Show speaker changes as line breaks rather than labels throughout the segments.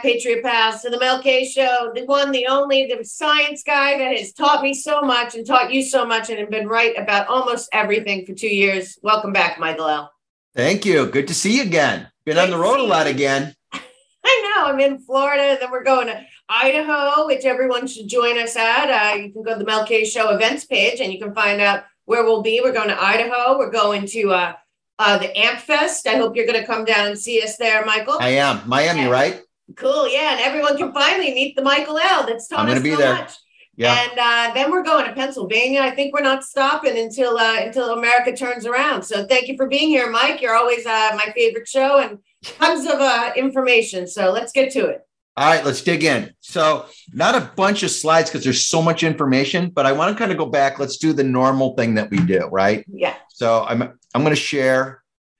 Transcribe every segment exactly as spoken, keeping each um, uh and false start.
Patriot Pals, to the Mel K Show, the one, the only, the science guy that has taught me so much and taught you so much and have been right about almost everything for two years. Welcome back, Michael L.
Thank you. Good to see you again. Been Great on the road a lot again.
I know. I'm in Florida. Then we're going to Idaho, which everyone should join us at. Uh, you can go to the Mel K Show events page and you can find out where we'll be. We're going to Idaho. We're going to uh, uh, the Amp Fest. I hope you're going to come down and see us there, Michael.
I am. Miami, yeah. Right?
Cool. Yeah. And everyone can finally meet the Michael L. That's taught
I'm gonna
us
be
so
there.
much.
Yeah.
And uh, then we're going to Pennsylvania. I think we're not stopping until uh, until America turns around. So thank you for being here, Mike. You're always uh, my favorite show and tons of uh, information. So let's get to it.
All right, let's dig in. So not a bunch of slides because there's so much information, but I want to kind of go back. Let's do the normal thing that we do, right?
Yeah.
So I'm I'm going to share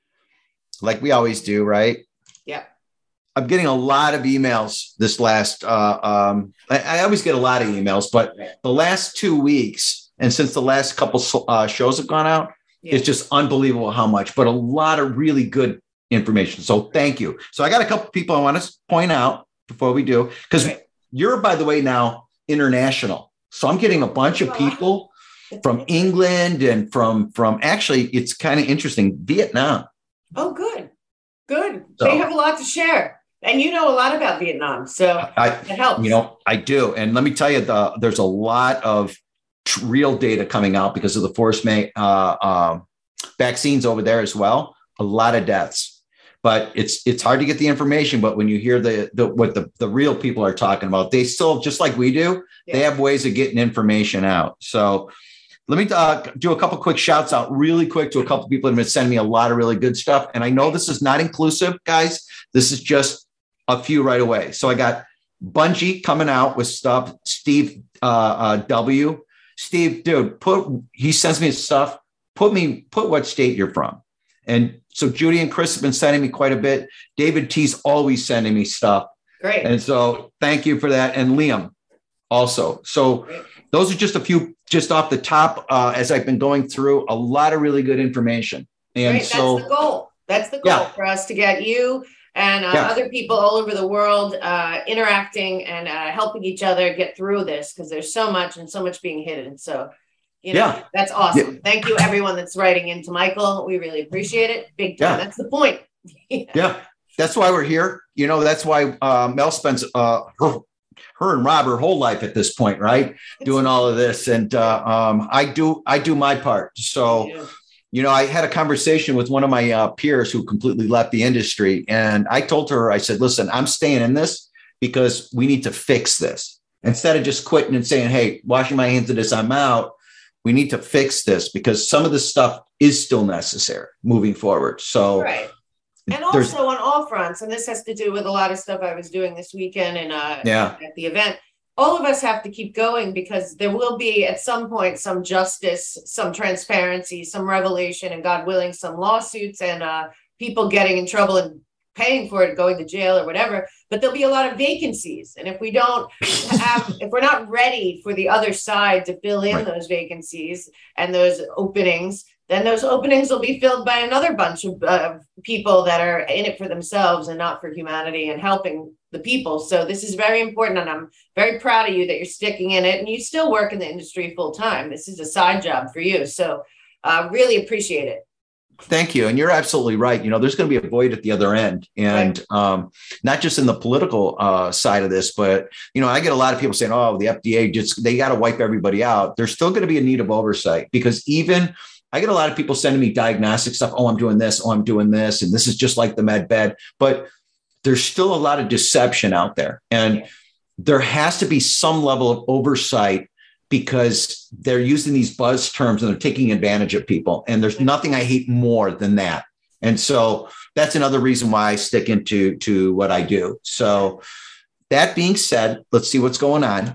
like we always do, right?
Yeah.
I'm getting a lot of emails this last, uh, um, I, I always get a lot of emails, but the last two weeks and since the last couple uh, shows have gone out, yeah. It's just unbelievable how much, but a lot of really good information. So thank you. So I got a couple people I want to point out before we do, because right. You're, by the way, now international. So I'm getting a bunch of people from England and from, from actually, it's kind of interesting, Vietnam.
Oh, good. Good. So, they have a lot to share. And you know a lot about Vietnam. So
I,
it helps.
You know, I do. And let me tell you, the, there's a lot of tr- real data coming out because of the forced ma- uh, uh, vaccines over there as well. A lot of deaths. But it's it's hard to get the information. But when you hear the, the what the, the real people are talking about, they still, just like we do, yeah. They have ways of getting information out. So let me uh, do a couple quick shouts out really quick to a couple people that have been sending me a lot of really good stuff. And I know this is not inclusive, guys. This is just a few right away. So I got Bungie coming out with stuff. Steve uh, uh, W. Steve, dude, put he sends me stuff. Put me, put what state you're from. And so Judy and Chris have been sending me quite a bit. David T's always sending me stuff.
Great.
And so thank you for that. And Liam also. So Great. Those are just a few, just off the top, uh, as I've been going through, a lot of really good information. And
Great.
so
that's the goal. That's the goal yeah. for us to get you and uh, yeah. other people all over the world uh, interacting and uh, helping each other get through this, because there's so much and so much being hidden. So You know, yeah. That's awesome. Yeah. Thank you, everyone that's writing into Michael. We really appreciate it. Big time. Yeah. That's the point.
yeah. yeah. That's why we're here. You know, that's why uh, Mel spends uh, her, her and Rob her whole life at this point, right? It's Doing all of this. And uh, um, I do I do my part. So, yeah. you know, I had a conversation with one of my uh, peers who completely left the industry. And I told her, I said, listen, I'm staying in this because we need to fix this. Instead of just quitting and saying, hey, washing my hands of this, I'm out. We need to fix this because some of this stuff is still necessary moving forward. So,
right. And also on all fronts, and this has to do with a lot of stuff I was doing this weekend and uh,
yeah.
at the event, all of us have to keep going because there will be at some point some justice, some transparency, some revelation, and God willing, some lawsuits and uh, people getting in trouble and paying for it, going to jail or whatever, but there'll be a lot of vacancies. And if we don't have, if we're not ready for the other side to fill in right. those vacancies and those openings, then those openings will be filled by another bunch of uh, people that are in it for themselves and not for humanity and helping the people. So this is very important. And I'm very proud of you that you're sticking in it and you still work in the industry full time. This is a side job for you. So uh, really appreciate it.
Thank you. And you're absolutely right. You know, there's going to be a void at the other end and right. um, not just in the political uh, side of this, but, you know, I get a lot of people saying, oh, the F D A just, they got to wipe everybody out. There's still going to be a need of oversight because even I get a lot of people sending me diagnostic stuff. Oh, I'm doing this. Oh, I'm doing this. And this is just like the med bed, but there's still a lot of deception out there. And yeah. there has to be some level of oversight because they're using these buzz terms and they're taking advantage of people. And there's nothing I hate more than that. And so that's another reason why I stick into to what I do. So that being said, let's see what's going on.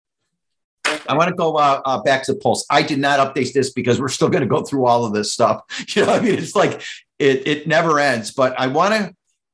I want to go uh, uh, back to the Pulse. I did not update this because we're still going to go through all of this stuff. You know, I mean, it's like it, it never ends. But I want to.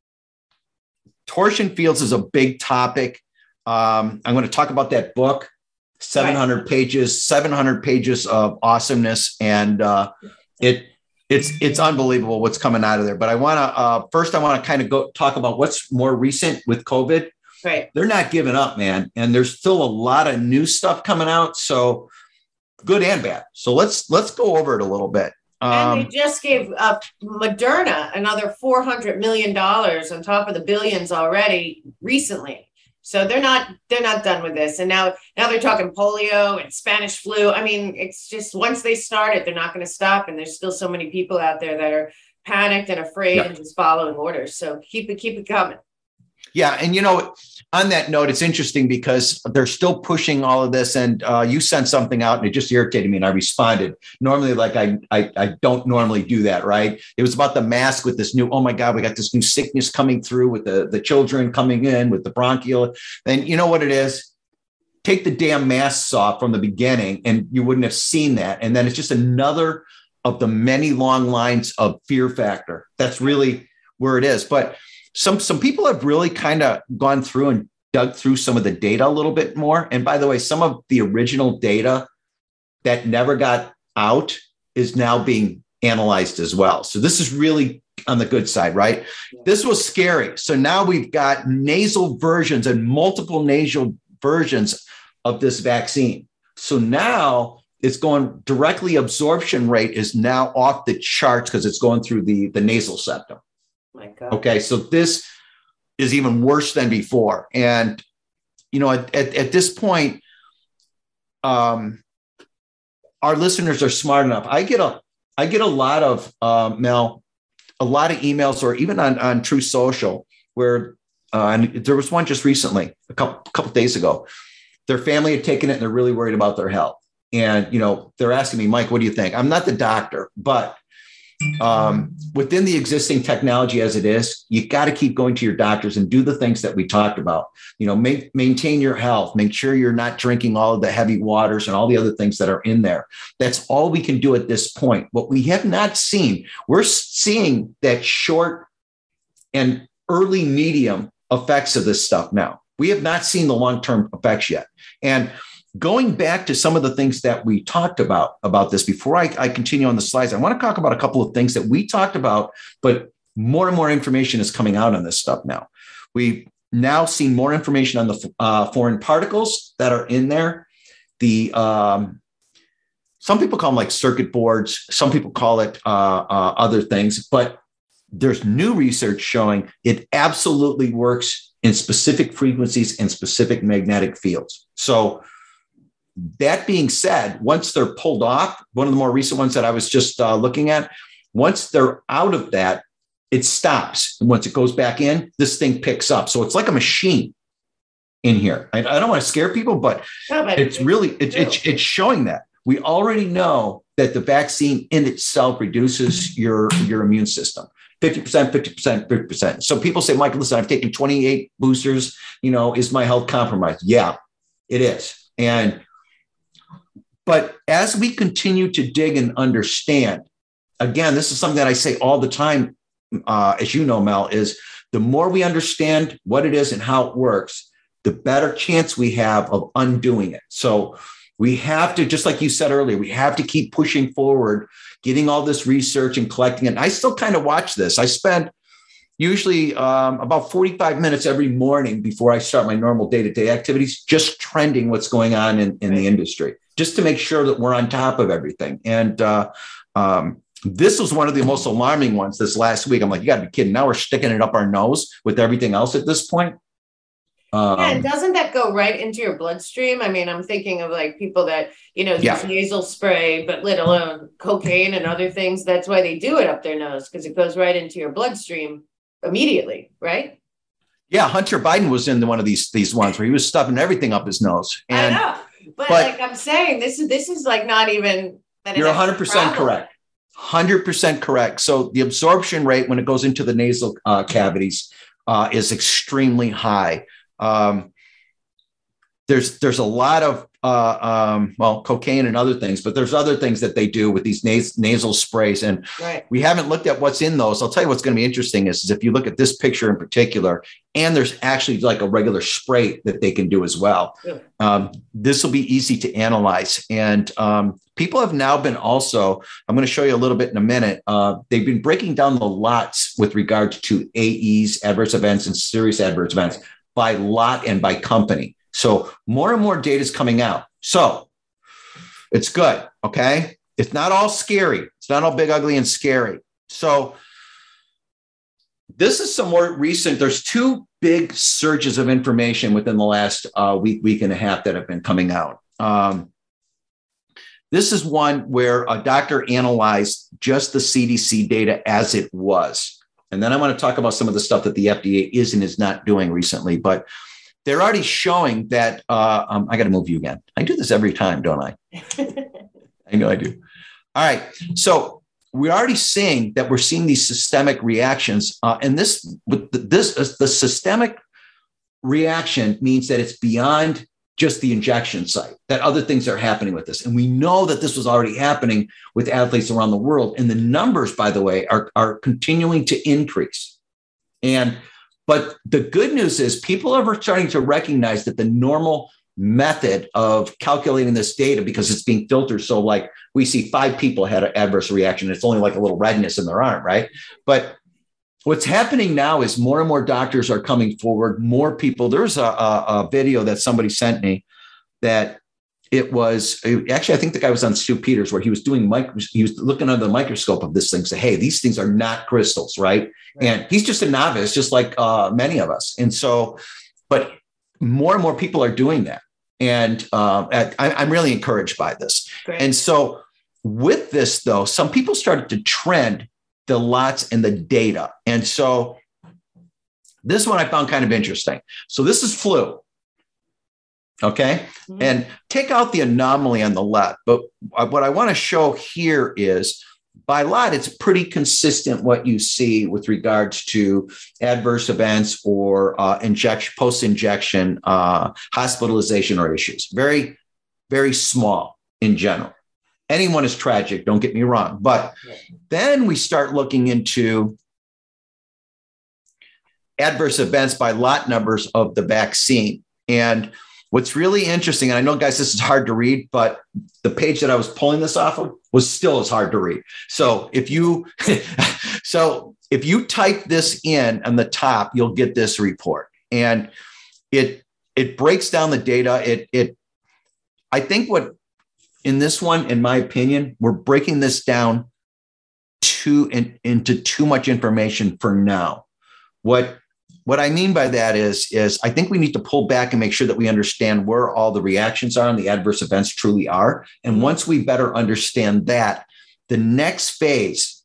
Torsion fields is a big topic. Um, I'm going to talk about that book. seven hundred right. pages, seven hundred pages of awesomeness. And uh, it it's it's unbelievable what's coming out of there. But I want to uh, first, I want to kind of go talk about what's more recent with COVID.
Right.
they're not giving up, man. And there's still a lot of new stuff coming out. So good and bad. So let's let's go over it a little bit. Um,
and they just gave uh, Moderna another four hundred million dollars on top of the billions already recently. So they're not they're not done with this. And now now they're talking polio and Spanish flu. I mean, it's just once they start it, they're not going to stop. And there's still so many people out there that are panicked and afraid, yeah, and just following orders. So keep it keep it coming.
Yeah. And, you know, on that note, it's interesting because they're still pushing all of this. And uh, you sent something out and it just irritated me. And I responded normally, like I, I I don't normally do that. Right. It was about the mask with this new, oh, my God, we got this new sickness coming through with the, the children coming in with the bronchial. And you know what it is? Take the damn masks off from the beginning and you wouldn't have seen that. And then it's just another of the many long lines of fear factor. That's really where it is. But Some some people have really kind of gone through and dug through some of the data a little bit more. And by the way, some of the original data that never got out is now being analyzed as well. So this is really on the good side, right? Yeah. This was scary. So now we've got nasal versions and multiple nasal versions of this vaccine. So now it's going directly, absorption rate is now off the charts because it's going through the, the nasal septum.
My God.
Okay, so this is even worse than before. And, you know, at, at, at this point, um, our listeners are smart enough. I get a I get a lot of, uh, Mel, a lot of emails or even on, on True Social where, uh, and there was one just recently, a couple, couple days ago, their family had taken it and they're really worried about their health. And, you know, they're asking me, Mike, what do you think? I'm not the doctor, but Um, within the existing technology as it is, you got to keep going to your doctors and do the things that we talked about. You know, make, maintain your health, make sure you're not drinking all of the heavy waters and all the other things that are in there. That's all we can do at this point. What we have not seen, we're seeing that short and early medium effects of this stuff now. We have not seen the long-term effects yet. And going back to some of the things that we talked about, about this, before I, I continue on the slides, I want to talk about a couple of things that we talked about, but more and more information is coming out on this stuff now. We've now seen more information on the uh, foreign particles that are in there. The um, some people call them like circuit boards. Some people call it uh, uh, other things, but there's new research showing it absolutely works in specific frequencies and specific magnetic fields. So that being said, once they're pulled off, one of the more recent ones that I was just uh, looking at, once they're out of that, it stops. And once it goes back in, this thing picks up. So it's like a machine in here. I, I don't want to scare people, but no, it's really, it, it, it's showing that. We already know that the vaccine in itself reduces your, your immune system. fifty percent, fifty percent, fifty percent. So people say, Mike, listen, I've taken twenty-eight boosters. You know, is my health compromised? Yeah, it is. And But as we continue to dig and understand, again, this is something that I say all the time, uh, as you know, Mel, is the more we understand what it is and how it works, the better chance we have of undoing it. So we have to, just like you said earlier, we have to keep pushing forward, getting all this research and collecting it. And I still kind of watch this. I spend usually um, about forty-five minutes every morning before I start my normal day-to-day activities, just trending what's going on in, in the industry, just to make sure that we're on top of everything. And uh, um, this was one of the most alarming ones this last week. I'm like, you got to be kidding. Now we're sticking it up our nose with everything else at this point. Um,
yeah, and doesn't that go right into your bloodstream? I mean, I'm thinking of like people that, you know, use
yeah.
nasal spray, but let alone cocaine and other things. That's why they do it up their nose, because it goes right into your bloodstream immediately, right?
Yeah, Hunter Biden was in one of these these ones where he was stuffing everything up his nose. And,
I know, but, but like I'm saying, this is this is like not even.
You're one hundred percent correct. one hundred percent correct. So the absorption rate when it goes into the nasal uh, cavities uh, is extremely high. Um, there's there's a lot of uh, um, well, cocaine and other things, but there's other things that they do with these nas- nasal sprays, and
right.
we haven't looked at what's in those. I'll tell you what's going to be interesting is, is if you look at this picture in particular, and there's actually like a regular spray that they can do as well. Yeah. Um, this will be easy to analyze, and um, people have now been also. I'm going to show you a little bit in a minute. Uh, they've been breaking down the lots with regard to A Es, adverse events, and serious adverse events. by lot and by company. So more and more data is coming out. So it's good. Okay. It's not all scary. It's not all big, ugly, and scary. So this is some more recent. There's two big surges of information within the last uh, week, week and a half that have been coming out. Um, this is one where a doctor analyzed just the C D C data as it was. And then I want to talk about some of the stuff that the F D A is and is not doing recently. But they're already showing that, uh, um, I got to move you again. I do this every time, don't I? I know I do. All right. So we're already seeing that we're seeing these systemic reactions. Uh, and this, with the, this, uh, the systemic reaction means that it's beyond just the injection site, that other things are happening with this. And we know that this was already happening with athletes around the world. And the numbers, by the way, are, are continuing to increase. And, but the good news is people are starting to recognize that the normal method of calculating this data, because it's being filtered. So like we see five people had an adverse reaction. It's only like a little redness in their arm, right? But what's happening now is more and more doctors are coming forward. More people. There's a, a, a video that somebody sent me that it was actually, I think the guy was on Stu Peters, where he was doing micro, he was looking under the microscope of this thing, say, hey, these things are not crystals, right? right. And he's just a novice, just like uh, many of us. And so, but more and more people are doing that. And uh, I, I'm really encouraged by this. Great. And so with this, though, some people started to trend the lots and the data. And so this one I found kind of interesting. So this is flu. Okay. Mm-hmm. And take out the anomaly on the left. But what I want to show here is by lot, it's pretty consistent what you see with regards to adverse events or uh, injection, post-injection uh, hospitalization or issues. Very, very small in general. Anyone is tragic, don't get me wrong. But then we start looking into adverse events by lot numbers of the vaccine. And what's really interesting, and I know, guys, this is hard to read, but the page that I was pulling this off of was still as hard to read. So if you, so if you type this in on the top, you'll get this report, and it it breaks down the data. It it, I think what in this one, in my opinion, we're breaking this down too in, into too much information for now. What What I mean by that is, is I think we need to pull back and make sure that we understand where all the reactions are and the adverse events truly are. And once we better understand that, the next phase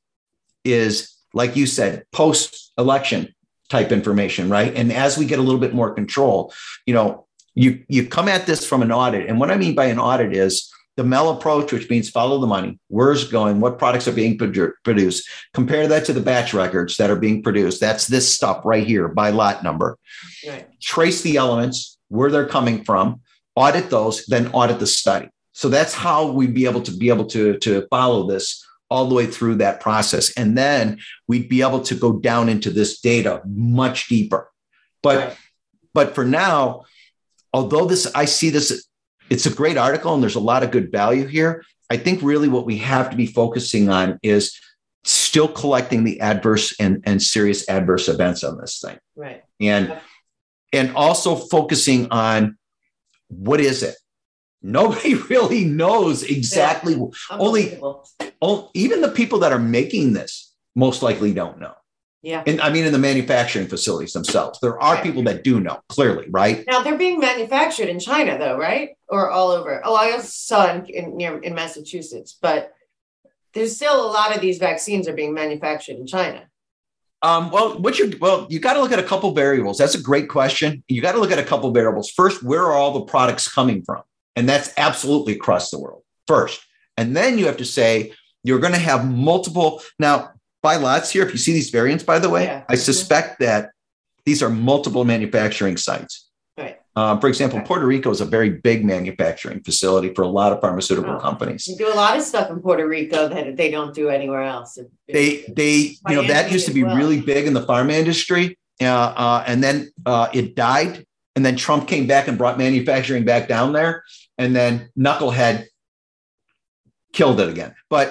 is, like you said, post-election type information, right? And as we get a little bit more control, you know, you, you come at this from an audit. And what I mean by an audit is the M E L approach, which means follow the money. Where's it going? What products are being produ- produced? Compare that to the batch records that are being produced. That's this stuff right here by lot number. Right. Trace the elements, where they're coming from, audit those, then audit the study. So that's how we'd be able to be able to, to follow this all the way through that process. And then we'd be able to go down into this data much deeper. But, right. but for now, although this, I see this, it's a great article and there's a lot of good value here. I think really what we have to be focusing on is still collecting the adverse and, and serious adverse events on this thing.
Right.
And, yeah. and also focusing on what is it? Nobody really knows exactly. Yeah. Only, only, even the people that are making this most likely don't know.
Yeah.
And I mean, in the manufacturing facilities themselves, there are right. people that do know clearly, right?
Now they're being manufactured in China though, right? Or all over. Oh, I also saw in, in, near, in Massachusetts, but there's still a lot of these vaccines are being manufactured in China.
Um, well, what you well, you got to look at a couple variables. That's a great question. You got to look at a couple variables. First, where are all the products coming from? And that's absolutely across the world first. And then you have to say, you're going to have multiple. Now, by lots here, if you see these variants, by the way, yeah. I suspect that these are multiple manufacturing sites.
Right.
Um, for example, okay. Puerto Rico is a very big manufacturing facility for a lot of pharmaceutical oh. companies.
You do a lot of stuff in Puerto Rico that they don't do anywhere else.
They, they, you know, that used to be well. really big in the pharma industry. Uh, uh, and then uh, it died. And then Trump came back and brought manufacturing back down there. And then Knucklehead killed it again. But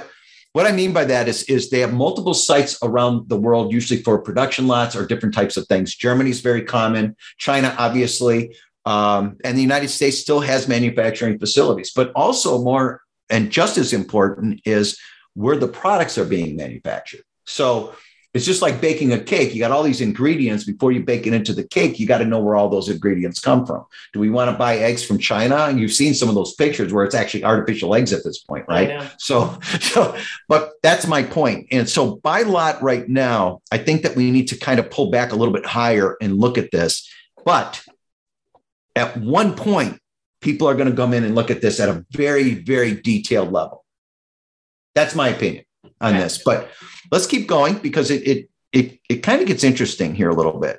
What I mean by that is, is they have multiple sites around the world, usually for production lots or different types of things. Germany is very common. China, obviously, um, and the United States still has manufacturing facilities. But also more, and just as important, is where the products are being manufactured. So it's just like baking a cake. You got all these ingredients. Before you bake it into the cake, you got to know where all those ingredients come from. Do we want to buy eggs from China? And you've seen some of those pictures where it's actually artificial eggs at this point, right? So, so, but that's my point. And so by lot right now, I think that we need to kind of pull back a little bit higher and look at this. But at one point, people are going to come in and look at this at a very, very detailed level. That's my opinion on this, but let's keep going because it it it, it kind of gets interesting here a little bit.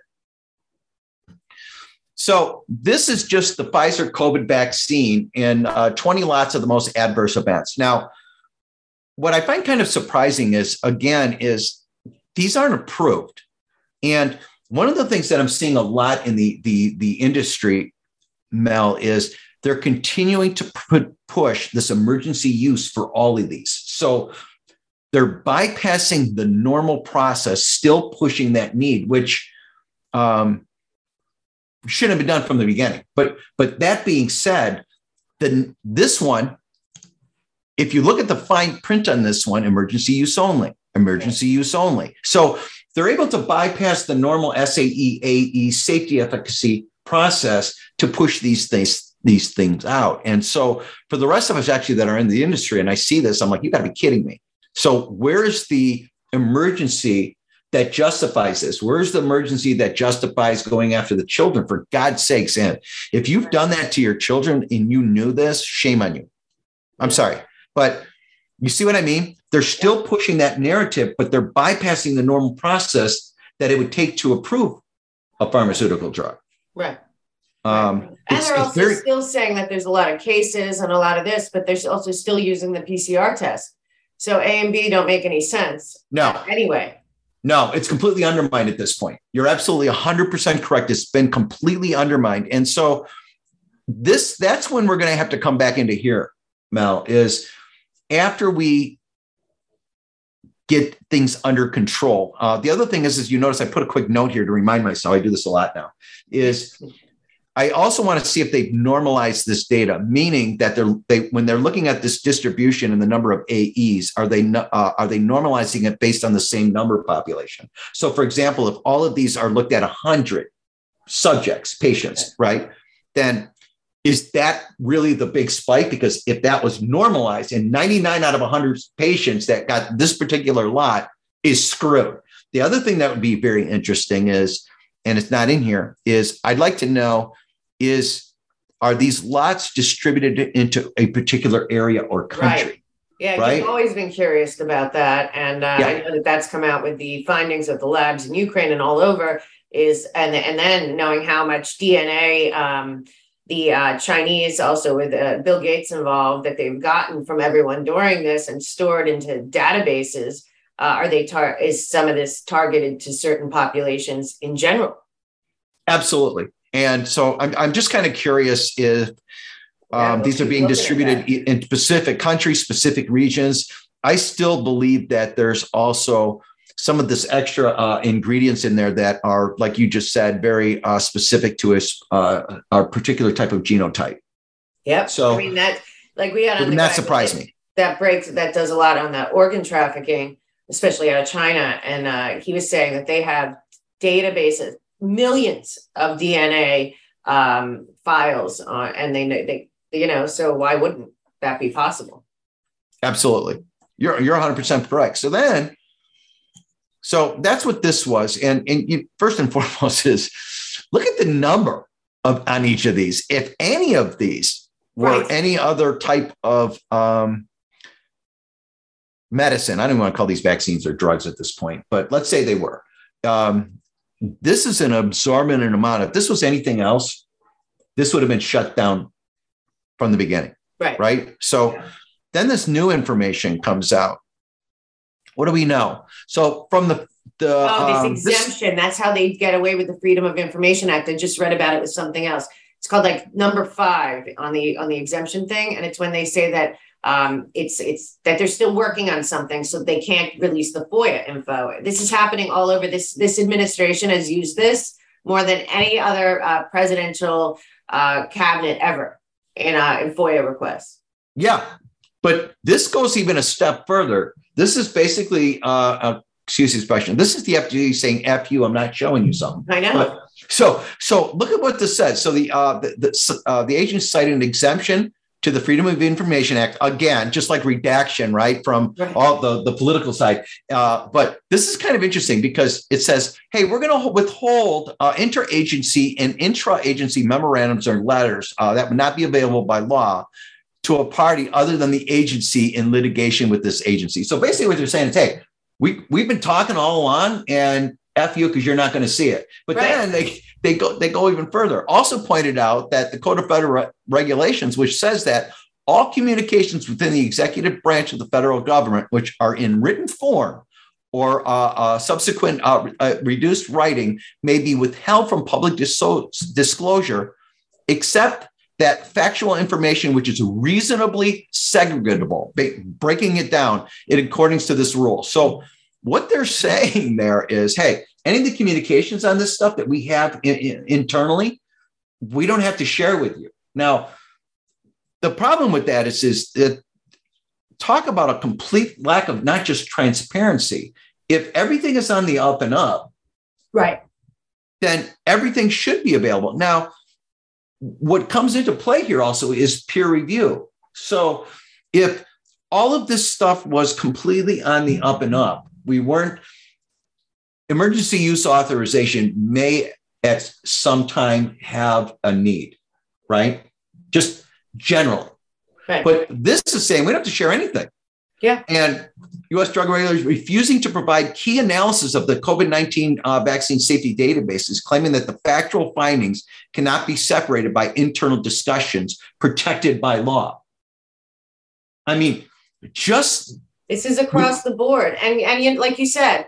So this is just the Pfizer COVID vaccine and uh, twenty lots of the most adverse events. Now, what I find kind of surprising is, again, is these aren't approved. And one of the things that I'm seeing a lot in the the the industry, Mel, is they're continuing to put, push this emergency use for all of these. So they're bypassing the normal process, still pushing that need, which um, shouldn't have been done from the beginning. But but that being said, then this one, if you look at the fine print on this one, emergency use only, emergency use only. So they're able to bypass the normal S A E, A E safety efficacy process to push these things, these things out. And so for the rest of us actually that are in the industry, and I see this, I'm like, you got to be kidding me. So where's the emergency that justifies this? Where's the emergency that justifies going after the children, for God's sakes? And if you've done that to your children and you knew this, shame on you. I'm sorry, but you see what I mean? They're still pushing that narrative, but they're bypassing the normal process that it would take to approve a pharmaceutical drug.
Right.
Um,
and
it's,
they're
it's
also
very,
still saying that there's a lot of cases and a lot of this, but they're also still using the P C R test. So A and B don't make any sense.
No.
Anyway.
No, it's completely undermined at this point. You're absolutely one hundred percent correct. It's been completely undermined. And so this, that's when we're going to have to come back into here, Mel, is after we get things under control. Uh, the other thing is, is you notice I put a quick note here to remind myself, I do this a lot now, is I also want to see if they've normalized this data, meaning that they're they when they're looking at this distribution and the number of A Es, are they uh, are they normalizing it based on the same number population? So, for example, if all of these are looked at one hundred subjects, patients, right, then is that really the big spike? Because if that was normalized and ninety-nine out of one hundred patients that got this particular lot is screwed. The other thing that would be very interesting is, and it's not in here, is I'd like to know is, are these lots distributed into a particular area or country?
Right. Yeah,
right?
I've always been curious about that. And uh, yeah. I know that that's come out with the findings of the labs in Ukraine and all over is, and, and then knowing how much D N A um, the uh, Chinese also with uh, Bill Gates involved that they've gotten from everyone during this and stored into databases. Uh, are they tar- is some of this targeted to certain populations in general? Absolutely. And so I'm, I'm just kind of curious if um, yeah, we'll these are being distributed in specific countries, specific regions. I still believe that there's also some of this extra uh, ingredients in there that are, like you just said, very uh, specific to a, uh, a particular type of genotype. Yep. So I mean, that like we had on the that surprised me. That breaks, that does a lot on the organ trafficking, especially out of China. And uh, he was saying that they have databases, millions of D N A um, files on, and they, they, you know, so why wouldn't that be possible? Absolutely. You're, you're one hundred percent correct. So then, so that's what this was. And, and you, first and foremost is look at the number of on each of these. If any of these were right. any other type of um, medicine, I don't want to call these vaccines or drugs at this point, but let's say they were. Um, this is an absorbent amount. If this was anything else, this would have been shut down from the beginning. Right. Right. So yeah. Then this new information comes out. What do we know? So from the, the oh, this um, exemption, this, that's how they get away with the Freedom of Information Act. I just read about it with something else. It's called like number five on the on the exemption thing. And it's when they say that Um, it's it's that they're still working on something, so they can't release the FOIA info. This is happening all over. This this administration has used this more than any other uh, presidential uh, cabinet ever in uh, in FOIA requests.
Yeah, but this goes even a step further. This is basically, uh, uh, excuse the expression, this is the F D A saying "F you," I'm not showing you something.
I know.
But, so so look at what this says. So the uh, the the, uh, the agency cited an exemption to the Freedom of Information Act, again, just like redaction, right, from right. all the, the political side. Uh, but this is kind of interesting because it says, hey, we're going to withhold uh, interagency and intra-agency memorandums or letters uh, that would not be available by law to a party other than the agency in litigation with this agency. So basically what they're saying is, hey, we, we've been talking all along and F you because you're not going to see it. But right. then they they go they go even further. Also pointed out that the Code of Federal Regulations, which says that all communications within the executive branch of the federal government, which are in written form or uh, uh, subsequent uh, uh, reduced writing, may be withheld from public dis- disclosure, except that factual information which is reasonably segregatable, breaking it down in accordance to this rule. So what they're saying there is, hey, any of the communications on this stuff that we have in, in, internally, we don't have to share with you. Now, the problem with that is, is that talk about a complete lack of not just transparency. If everything is on the up and up,
right,
then everything should be available. Now, what comes into play here also is peer review. So if all of this stuff was completely on the up and up, we weren't, emergency use authorization may at some time have a need, right? Just generally.
Right.
But this is saying we don't have to share anything.
Yeah.
And U S drug regulators refusing to provide key analysis of the COVID nineteen uh, vaccine safety databases, claiming that the factual findings cannot be separated by internal discussions protected by law. I mean, just...
This is across the board. And, and you, like you said,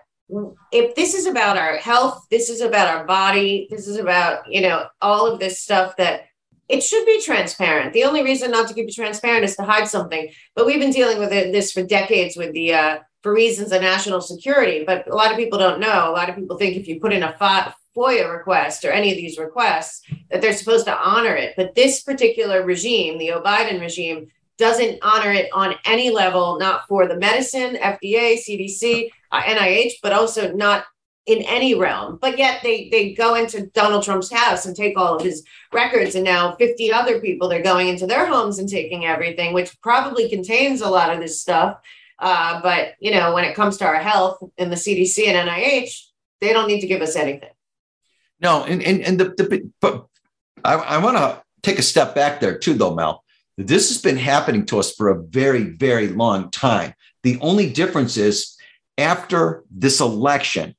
if this is about our health, this is about our body, this is about, you know, all of this stuff that it should be transparent. The only reason not to keep it transparent is to hide something. But we've been dealing with it, this for decades with the, uh, for reasons of national security. But a lot of people don't know. A lot of people think if you put in a FOIA request or any of these requests, that they're supposed to honor it. But this particular regime, the Biden regime, doesn't honor it on any level, not for the medicine, F D A, C D C, uh, N I H, but also not in any realm. But yet they they go into Donald Trump's house and take all of his records, and now fifty other people, they're going into their homes and taking everything, which probably contains a lot of this stuff. Uh, but, you know, when it comes to our health in the C D C and N I H, they don't need to give us anything.
No, and and, and the, the but I, I want to take a step back there too, though, Mel. This has been happening to us for a very, very long time. The only difference is after this election,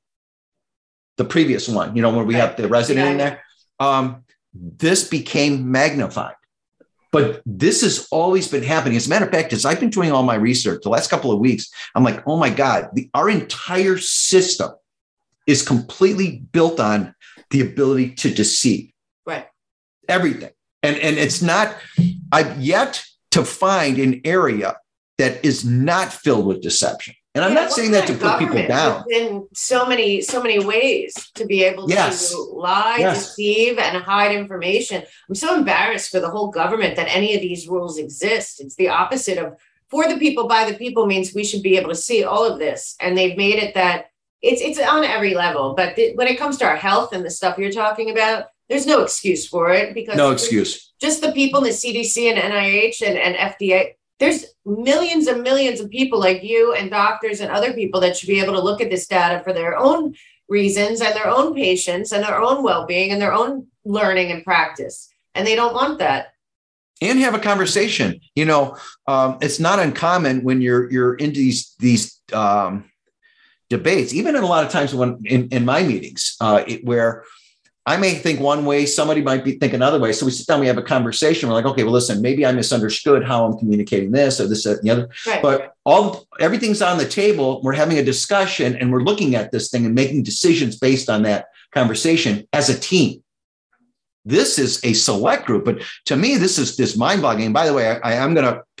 the previous one, you know, where we have the resident yeah. in there, um, this became magnified. But this has always been happening. As a matter of fact, as I've been doing all my research the last couple of weeks, I'm like, oh my God, the, our entire system is completely built on the ability to deceive.
Right.
Everything. And, and it's not, I've yet to find an area that is not filled with deception. And I'm yeah, not saying that to put people down.
In so many, so many ways to be able
yes.
to lie, yes. deceive, and hide information. I'm so embarrassed for the whole government that any of these rules exist. It's the opposite of for the people, by the people means we should be able to see all of this. And they've made it that it's it's on every level. But th- when it comes to our health and the stuff you're talking about, there's no excuse for it because
no excuse.
Just the people in the C D C and N I H and, and F D A. There's millions and millions of people like you and doctors and other people that should be able to look at this data for their own reasons and their own patients and their own well-being and their own learning and practice. And they don't want that.
And have a conversation. You know, um, it's not uncommon when you're you're into these these um, debates, even in a lot of times when in, in my meetings, uh, it, where I may think one way, somebody might be think another way. So we sit down, we have a conversation. We're like, okay, well, listen, maybe I misunderstood how I'm communicating this or this, that, and the other.
Right.
But all everything's on the table. We're having a discussion and we're looking at this thing and making decisions based on that conversation as a team. This is a select group, but to me, this is this mind-boggling. By the way, I, I am going to put a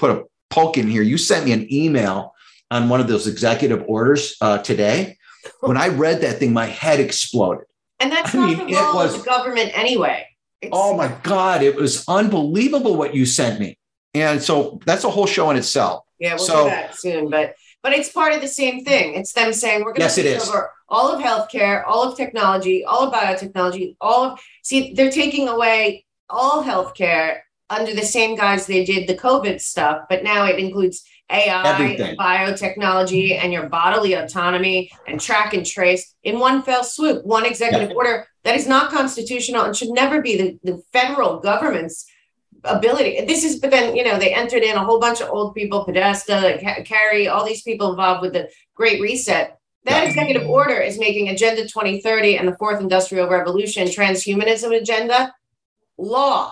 poke in here. You sent me an email on one of those executive orders uh, today. When I read that thing, my head exploded.
And that's
I
not
mean,
the
it
role
was,
of the government anyway. It's,
oh my God, it was unbelievable what you sent me. And so that's a whole show in itself.
Yeah, we'll
so,
do that soon. But but it's part of the same thing. It's them saying we're going
yes,
to take
it is.
over all of healthcare, all of technology, all of biotechnology, all of see, they're taking away all healthcare under the same guise they did the COVID stuff, but now it includes A I,
Everything.
biotechnology, and your bodily autonomy and track and trace in one fell swoop, one executive yeah. order that is not constitutional and should never be the, the federal government's ability. This is, but then, you know, they entered in a whole bunch of old people, Podesta, Kerry, all these people involved with the Great Reset. That yeah. executive order is making Agenda twenty thirty and the Fourth Industrial Revolution transhumanism agenda law.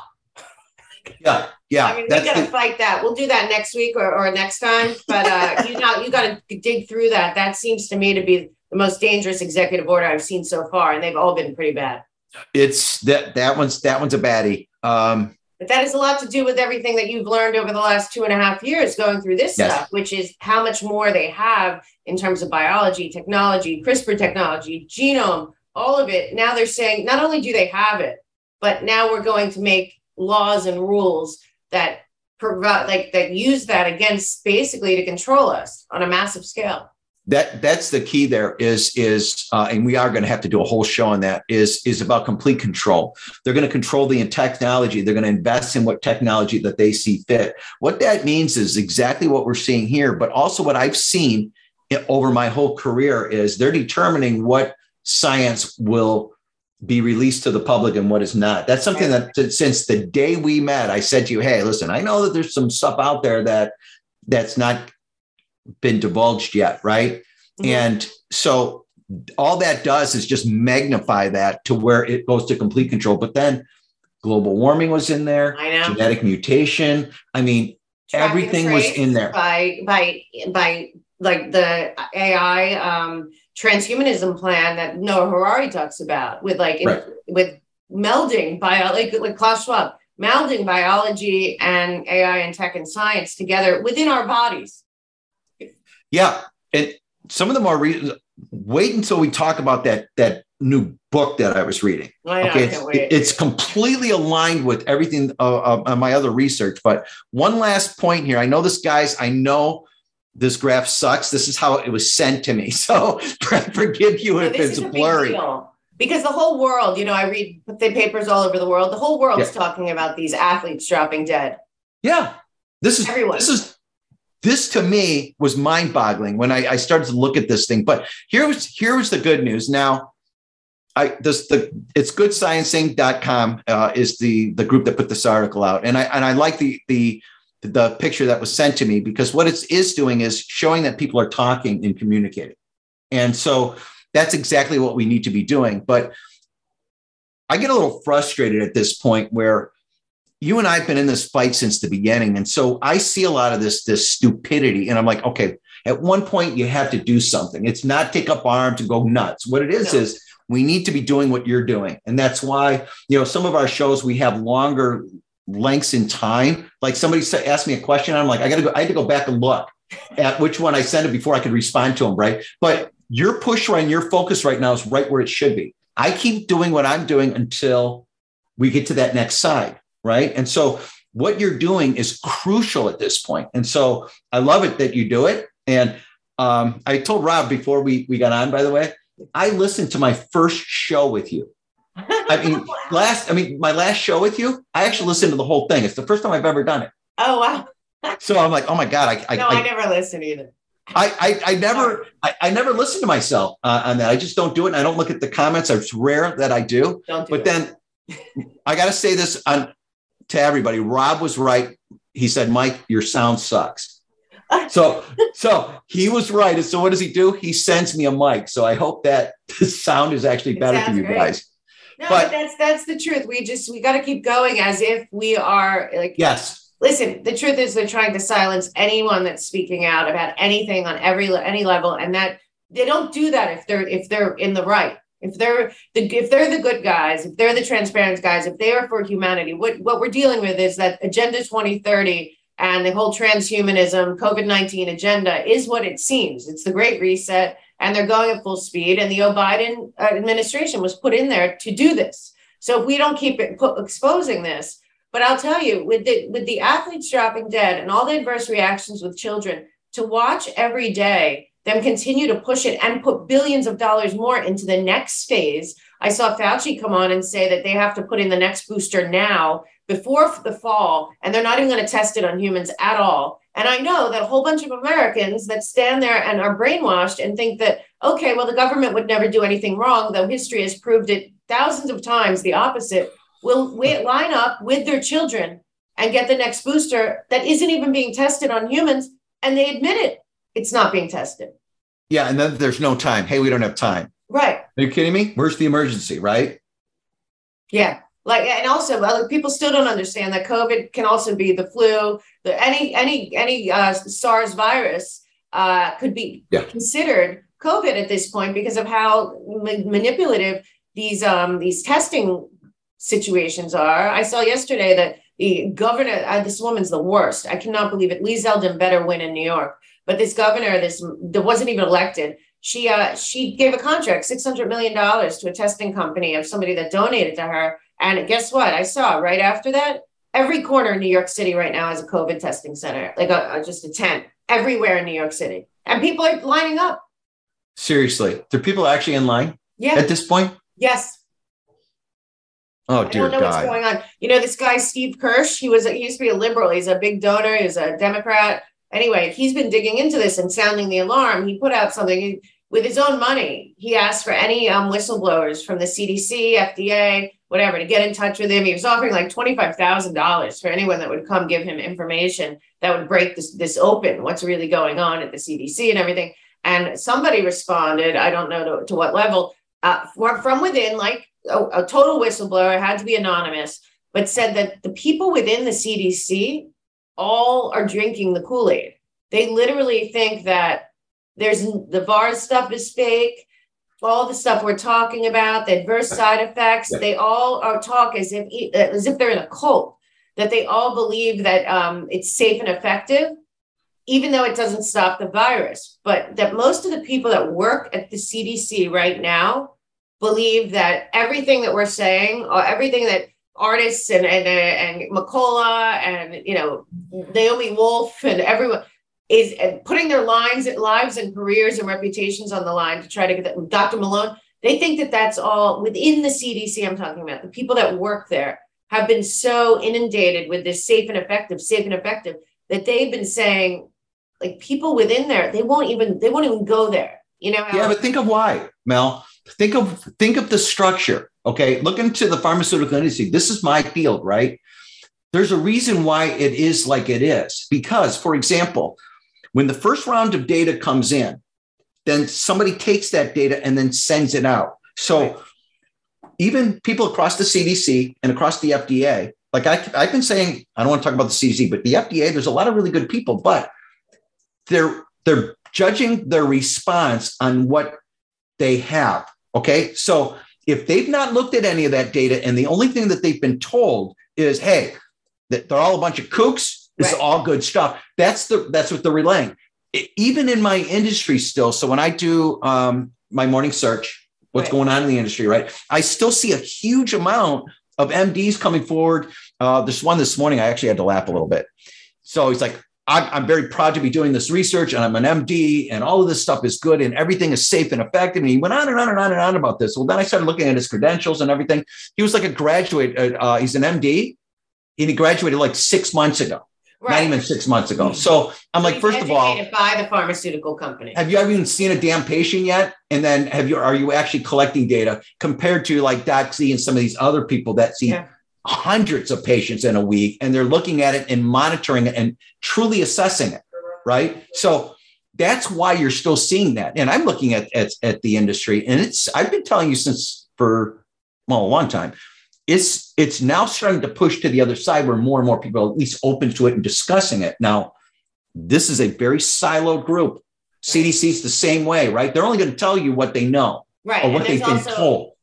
Yeah, yeah.
I mean, we got to fight that. We'll do that next week or, or next time. But uh, you know, you got to dig through that. That seems to me to be the most dangerous executive order I've seen so far, and they've all been pretty bad.
It's that that one's that one's a baddie. Um,
But that has a lot to do with everything that you've learned over the last two and a half years going through this yes. stuff, which is how much more they have in terms of biology, technology, CRISPR technology, genome, all of it. Now they're saying not only do they have it, but now we're going to make laws and rules that provide like that use that against basically to control us on a massive scale.
That that's the key there is, is uh, and we are going to have to do a whole show on that, is, is about complete control. They're going to control the technology. They're going to invest in what technology that they see fit. What that means is exactly what we're seeing here, but also what I've seen over my whole career is they're determining what science will be released to the public and what is not. That's something that since the day we met, I said to you, hey, listen, I know that there's some stuff out there that that's not been divulged yet, right? Mm-hmm. And so all that does is just magnify that to where it goes to complete control. But then global warming was in there,
I know.
Genetic mutation. I mean, Track everything was in there.
By by by like the A I um, transhumanism plan that Noah Harari talks about, with like
right.
in, with melding bio like like Klaus Schwab, melding biology and A I and tech and science together within our bodies.
Yeah, and some of the more re- wait until we talk about that that new book that I was reading.
I know,
okay,
I can't wait.
It's completely aligned with everything uh, uh, on my other research. But one last point here. I know this, guys. I know this graph sucks. This is how it was sent to me. So forgive you if
no,
it's blurry.
Because the whole world, you know, I read the papers all over the world. The whole world's
yeah.
talking about these athletes dropping dead.
Yeah, this is
everyone.
This is. This to me was mind-boggling when I, I started to look at this thing. But here was here was the good news. Now, I this the it's good sciencing dot com uh, is the the group that put this article out, and I and I like the the the picture that was sent to me, because what it is doing is showing that people are talking and communicating, and so that's exactly what we need to be doing. But I get a little frustrated at this point where you and I have been in this fight since the beginning. And so I see a lot of this, this stupidity. And I'm like, okay, at one point you have to do something. It's not take up arms and go nuts. What it is, no. is we need to be doing what you're doing. And that's why, you know, some of our shows, we have longer lengths in time. Like somebody said, asked me a question. I'm like, I got to go, I had to go back and look at which one I sent it before I could respond to them. Right. But your push right and your focus right now is right where it should be. I keep doing what I'm doing until we get to that next side. Right. And so what you're doing is crucial at this point. And so I love it that you do it. And um, I told Rob before we, we got on, by the way, I listened to my first show with you. I mean, last, I mean, my last show with you, I actually listened to the whole thing. It's the first time I've ever done it.
Oh, wow.
So I'm like, oh my God. I, I
No, I, I never listened either.
I, I, I never, I, I never listen to myself uh, on that. I just don't do it. And I don't look at the comments. It's rare that I do.
Don't do
but
it.
Then I got to say this on, to everybody. Rob was right. He said, Mike, your sound sucks. So, so he was right. And so what does he do? He sends me a mic. So I hope that the sound is actually
it
better for you
great.
guys.
No,
but,
but that's, that's the truth. We just, we got to keep going as if we are like,
yes.
Listen, the truth is they're trying to silence anyone that's speaking out about anything on every, any level. And that they don't do that if they're, if they're in the right. If they're the if they're the good guys, if they're the transparent guys, if they are for humanity, what, what we're dealing with is that Agenda twenty thirty and the whole transhumanism, COVID nineteen agenda is what it seems. It's the Great Reset, and they're going at full speed. And the Joe Biden administration was put in there to do this. So if we don't keep it, put, exposing this, but I'll tell you, with the with the athletes dropping dead and all the adverse reactions with children, to watch every day them continue to push it and put billions of dollars more into the next phase. I saw Fauci come on and say that they have to put in the next booster now before the fall, and they're not even going to test it on humans at all. And I know that a whole bunch of Americans that stand there and are brainwashed and think that, okay, well, the government would never do anything wrong, though history has proved it thousands of times the opposite, will wait, line up with their children and get the next booster that isn't even being tested on humans. And they admit it. It's not being tested.
Yeah. And then there's no time. Hey, we don't have time.
Right.
Are you kidding me? Where's the emergency? Right.
Yeah. Like, and also, well, people still don't understand that COVID can also be the flu, the any, any, any uh, SARS virus uh, could be yeah. considered COVID at this point because of how ma- manipulative these, um, these testing situations are. I saw yesterday that the governor, uh, this woman's the worst. I cannot believe it. Lee Zeldin better win in New York. But this governor, this that wasn't even elected, she uh, she gave a contract, six hundred million dollars to a testing company of somebody that donated to her. And guess what? I saw right after that, every corner in New York City right now has a COVID testing center, like a, a, just a tent everywhere in New York City. And people are lining up.
Seriously, there are people actually in line
yeah.
at this point?
Yes.
Oh, dear
I don't know
God.
what's going on. You know, this guy, Steve Kirsch, he was, he used to be a liberal. He's a big donor. He's a Democrat. Anyway, he's been digging into this and sounding the alarm. He put out something with his own money. He asked for any um, whistleblowers from the C D C, F D A, whatever, to get in touch with him. He was offering like twenty-five thousand dollars for anyone that would come give him information that would break this, this open, what's really going on at the C D C and everything. And somebody responded, I don't know to, to what level, uh, from within, like a, a total whistleblower, had to be anonymous, but said that the people within the C D C all are drinking the Kool-Aid. They literally think that there's the VAERS stuff is fake. All the stuff we're talking about, the adverse side effects, yeah. they all are talk as if as if they're in a cult, that they all believe that um, it's safe and effective, even though it doesn't stop the virus. But that most of the people that work at the C D C right now believe that everything that we're saying, or everything that artists and and and McCullough and you know Naomi Wolf and everyone is putting their lines, lives and careers and reputations on the line to try to get that. Doctor Malone, they think that that's all within the C D C. I'm talking about the people that work there have been so inundated with this safe and effective, safe and effective that they've been saying, like people within there, they won't even they won't even go there. You know?
Yeah, but think of why, Mel. Think of think of the structure. Okay, look into the pharmaceutical industry. This is my field, right? There's a reason why it is like it is. Because, for example, when the first round of data comes in, then somebody takes that data and then sends it out. So right. even people across the C D C and across the F D A, like I, I've been saying, I don't want to talk about the C D C, but the F D A, there's a lot of really good people, but they're they're judging their response on what they have. Okay, so if they've not looked at any of that data and the only thing that they've been told is, hey, that they're all a bunch of kooks, this right. is all good stuff. That's the that's what they're relaying. It, even in my industry still. So when I do um, my morning search, what's right. going on in the industry, right? I still see a huge amount of M Ds coming forward. Uh, this one this morning, I actually had to laugh a little bit. So he's like, I'm, I'm very proud to be doing this research and I'm an M D and all of this stuff is good and everything is safe and effective. And he went on and on and on and on about this. Well, then I started looking at his credentials and everything. He was like a graduate. Uh, he's an M D and he graduated like six months ago, right. not even six months ago. So I'm so like, first of all,
by the pharmaceutical company.
Have you ever even seen a damn patient yet? And then have you, are you actually collecting data compared to like Doc Z and some of these other people that see yeah. hundreds of patients in a week and they're looking at it and monitoring it and truly assessing it, right? So that's why you're still seeing that. And I'm looking at, at, at the industry and it's, I've been telling you since for, well, a long time, it's, it's now starting to push to the other side where more and more people are at least open to it and discussing it. Now, this is a very siloed group. C D C is the same way, right? They're only going to tell you what they know
right.
or what they've been
also-
told.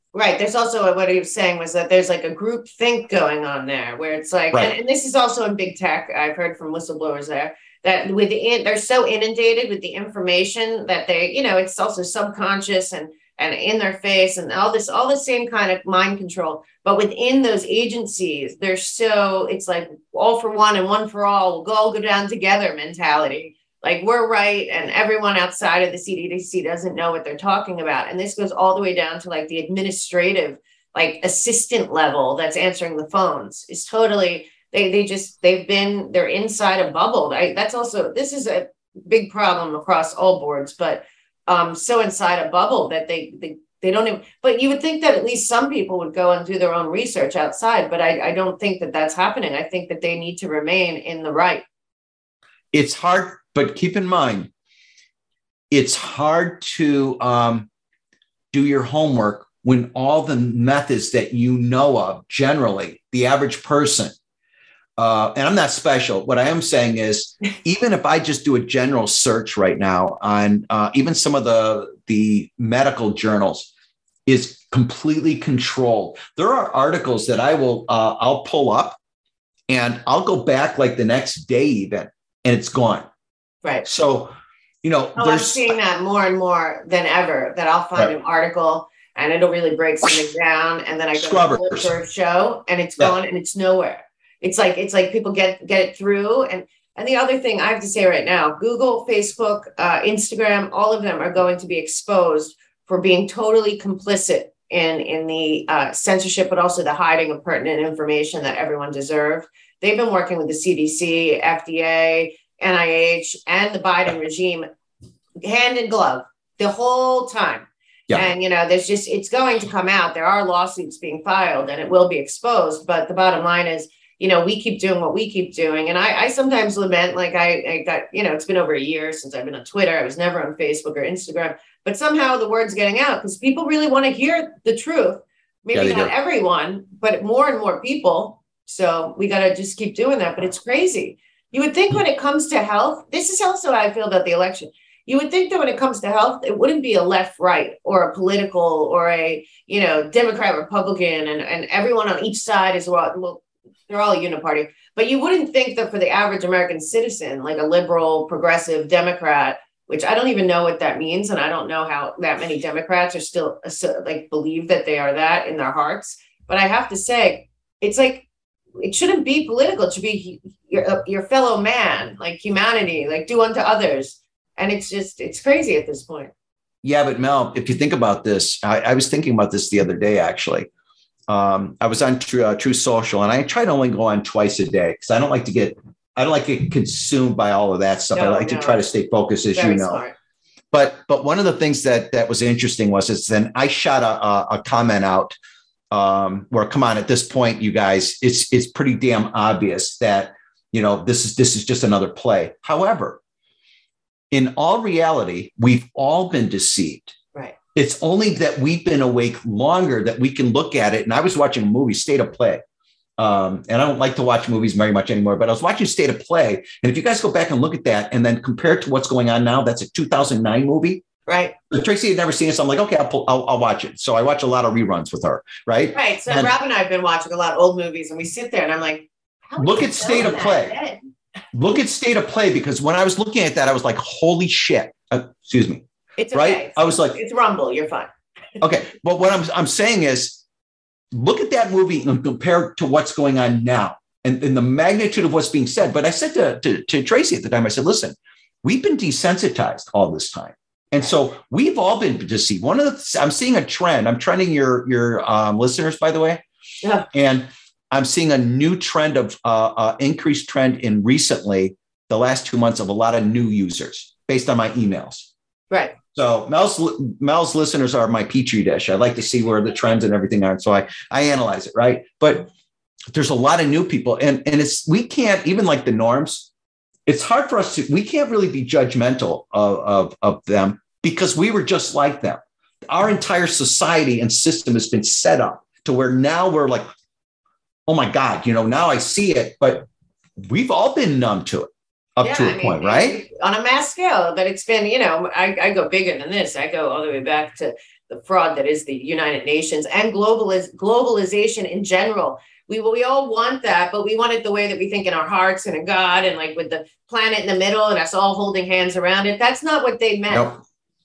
Right. There's also what he was saying was that there's like a group think going on there where it's like,
Right.
and, and this is also in big tech. I've heard from whistleblowers there that with the, they're so inundated with the information that they, you know, it's also subconscious and, and in their face and all this, all the same kind of mind control. But within those agencies, they're so, it's like all for one and one for all, we'll go all go down together mentality. Like we're right, and everyone outside of the C D C doesn't know what they're talking about. And this goes all the way down to like the administrative, like assistant level that's answering the phones. Is totally they they just they've been they're inside a bubble. I, that's also this is a big problem across all boards, but um, so inside a bubble that they they they don't even. But you would think that at least some people would go and do their own research outside. But I I don't think that that's happening. I think that they need to remain in the right.
It's hard. But keep in mind, it's hard to um, do your homework when all the methods that you know of, generally, the average person, uh, and I'm not special. What I am saying is, even if I just do a general search right now on uh, even some of the, the medical journals, is completely controlled. There are articles that I will, uh, I'll pull up and I'll go back like the next day even, and it's gone.
Right.
So, you know,
oh, I'm seeing that more and more than ever, that I'll find right. an article and it'll really break something down. And then I go to the show and it's gone yeah. and it's nowhere. It's like, it's like people get, get it through. And, and the other thing I have to say right now, Google, Facebook, uh, Instagram, all of them are going to be exposed for being totally complicit in, in the uh, censorship, but also the hiding of pertinent information that everyone deserved. They've been working with the C D C, F D A, N I H, and the Biden regime hand in glove the whole time. Yeah. And, you know, there's just, it's going to come out. There are lawsuits being filed and it will be exposed. But the bottom line is, you know, we keep doing what we keep doing. And I, I sometimes lament, like I, I got, you know, it's been over a year since I've been on Twitter. I was never on Facebook or Instagram, but somehow the word's getting out because people really want to hear the truth. Maybe yeah, not do. everyone, but more and more people. So we got to just keep doing that. But it's crazy. You would think when it comes to health, this is also how I feel about the election. You would think that when it comes to health, it wouldn't be a left, right, or a political or a, you know, Democrat, Republican, and, and everyone on each side is well, well, they're all a uniparty. But you wouldn't think that for the average American citizen, like a liberal, progressive Democrat, which I don't even know what that means. And I don't know how that many Democrats are still like believe that they are that in their hearts. But I have to say, it's like, it shouldn't be political. It should be your, your fellow man, like humanity, like do unto others. And it's just, it's crazy at this point.
Yeah, but Mel, if you think about this, I, I was thinking about this the other day, actually. Um, I was on True, uh, True Social, and I try to only go on twice a day because I don't like to get, I don't like to get consumed by all of that stuff. No, I like no. to try to stay focused, as Very you know. Smart. But but one of the things that that was interesting was is then I shot a, a, a comment out um, where, come on, at this point, you guys, it's it's pretty damn obvious that, you know, this is this is just another play. However, in all reality, we've all been deceived.
Right.
It's only that we've been awake longer that we can look at it. And I was watching a movie, State of Play. Um, and I don't like to watch movies very much anymore, but I was watching State of Play. And if you guys go back and look at that and then compare it to what's going on now, that's a two thousand nine movie.
Right.
Tracy had never seen it. So I'm like, okay, I'll, pull, I'll, I'll watch it. So I watch a lot of reruns with her. Right.
Right. So and Rob and I have been watching a lot of old movies and we sit there and I'm like,
look at State of Play. Look at State of Play, because when I was looking at that, I was like, holy shit. Uh, excuse me.
It's
right.
Okay.
I was like,
it's Rumble. You're fine.
Okay. But what I'm, I'm saying is, look at that movie and compare it to what's going on now and, and the magnitude of what's being said. But I said to, to, to Tracy at the time, I said, listen, we've been desensitized all this time. And so we've all been deceived. One of the, I'm seeing a trend. I'm trending your, your um, listeners, by the way.
Yeah.
And I'm seeing a new trend of uh, uh, increased trend in recently the last two months of a lot of new users based on my emails.
Right.
So Mel's Mel's listeners are my petri dish. I like to see where the trends and everything are. So I, I analyze it. Right. But there's a lot of new people and, and it's, we can't even like the norms. It's hard for us to, we can't really be judgmental of, of, of them because we were just like them. Our entire society and system has been set up to where now we're like, oh my God, you know, now I see it, but we've all been numb to it up
yeah,
to a
I mean,
point, right?
On a mass scale, but it's been, you know, I, I go bigger than this. I go all the way back to the fraud that is the United Nations and globaliz- globalization in general. We, we all want that, but we want it the way that we think in our hearts and in God and like with the planet in the middle and us all holding hands around it. That's not what they meant.
Nope.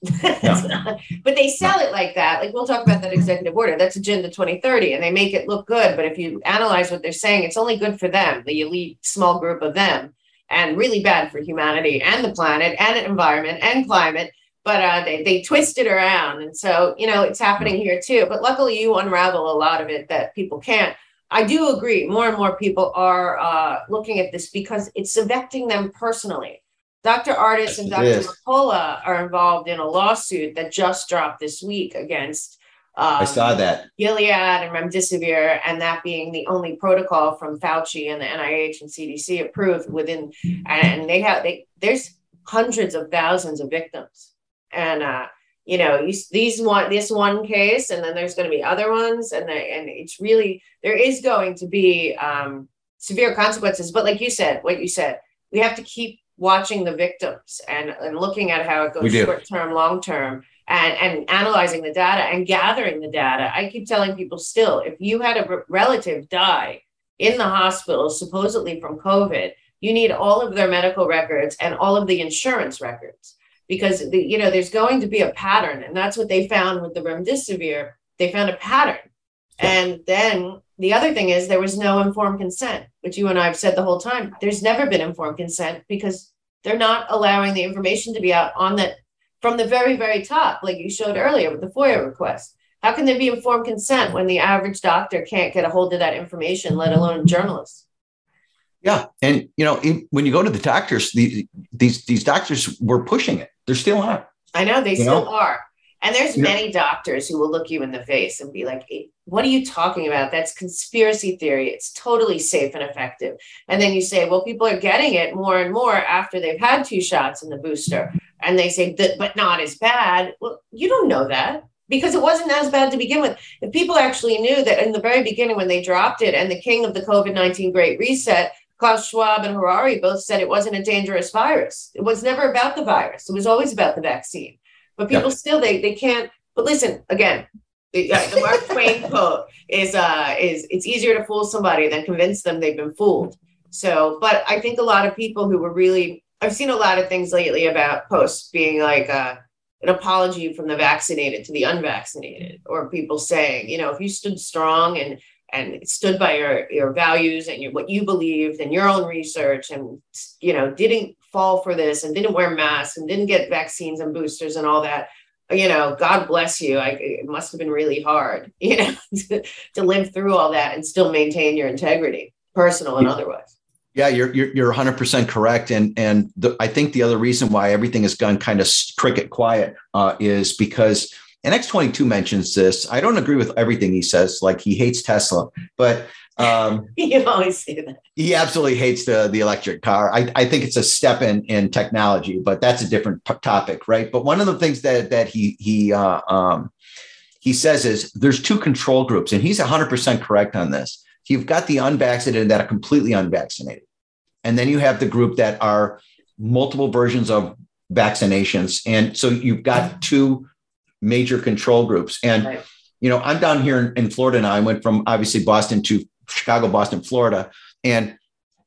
No. But they sell no. it like that. Like we'll talk about that executive order. That's Agenda twenty thirty, and they make it look good. But if you analyze what they're saying, it's only good for them, the elite small group of them, and really bad for humanity and the planet and environment and climate. But uh, they, they twist it around. And so, you know, it's happening here too. But luckily you unravel a lot of it that people can't. I do agree. More and more people are uh, looking at this because it's affecting them personally. Doctor Ardis and Doctor McCullough are involved in a lawsuit that just dropped this week against um,
I saw that.
Gilead and Remdesivir, and that being the only protocol from Fauci and the N I H and C D C approved within, and they have, they there's hundreds of thousands of victims. And, uh, you know, you, these one, this one case, and then there's going to be other ones. And, they, and it's really, there is going to be um, severe consequences. But like you said, what you said, we have to keep watching the victims and, and looking at how it goes short term, long term, and, and analyzing the data and gathering the data. I keep telling people still, if you had a relative die in the hospital, supposedly from COVID, you need all of their medical records and all of the insurance records, because the, you know, there's going to be a pattern. And that's what they found with the Remdesivir. They found a pattern. And then the other thing is there was no informed consent, which you and I have said the whole time. There's never been informed consent because they're not allowing the information to be out on that from the very, very top, like you showed earlier with the FOIA request. How can there be informed consent when the average doctor can't get a hold of that information, let alone journalists?
Yeah. And, you know, when you go to the doctors, the, these, these doctors were pushing it. They're still on.
I know they
you
still
know?
are. And there's
Yeah.
many doctors who will look you in the face and be like, what are you talking about? That's conspiracy theory. It's totally safe and effective. And then you say, well, people are getting it more and more after they've had two shots in the booster. And they say, that, but not as bad. Well, you don't know that because it wasn't as bad to begin with. If people actually knew that in the very beginning when they dropped it and the king of the COVID nineteen Great Reset, Klaus Schwab and Harari both said it wasn't a dangerous virus. It was never about the virus. It was always about the vaccine. But people yeah. still, they they can't. But listen, again, the, uh, the Mark Twain quote is, uh, is it's easier to fool somebody than convince them they've been fooled. So, but I think a lot of people who were really, I've seen a lot of things lately about posts being like uh, an apology from the vaccinated to the unvaccinated, or people saying, you know, if you stood strong and and stood by your, your values and your, what you believed and your own research and, you know, didn't fall for this and didn't wear masks and didn't get vaccines and boosters and all that, you know, God bless you. I, it must have been really hard, you know, to, to live through all that and still maintain your integrity, personal and otherwise.
Yeah, you're you're you're one hundred percent correct, and and the, I think the other reason why everything has gone kind of cricket quiet uh, is because, and X twenty-two mentions this. I don't agree with everything he says, like he hates Tesla, but um,
you always say that.
He absolutely hates the the electric car. I, I think it's a step in in technology, but that's a different p- topic, right? But one of the things that that he he uh, um, he says is there's two control groups, and he's one hundred percent correct on this. You've got the unvaccinated that are completely unvaccinated. And then you have the group that are multiple versions of vaccinations. And so you've got two major control groups. And, right. you know, I'm down here in, in Florida now. I went from obviously Boston to Chicago, Boston, Florida. And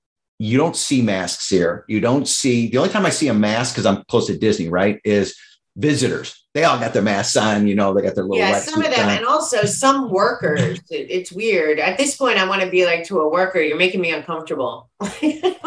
you don't see masks here. You don't see, the only time I see a mask, because I'm close to Disney, right, is visitors. They all got their masks on, you know, they got their little
yeah, some of them. On. And also some workers, it, it's weird. At this point, I want to be like to a worker, you're making me uncomfortable. you know,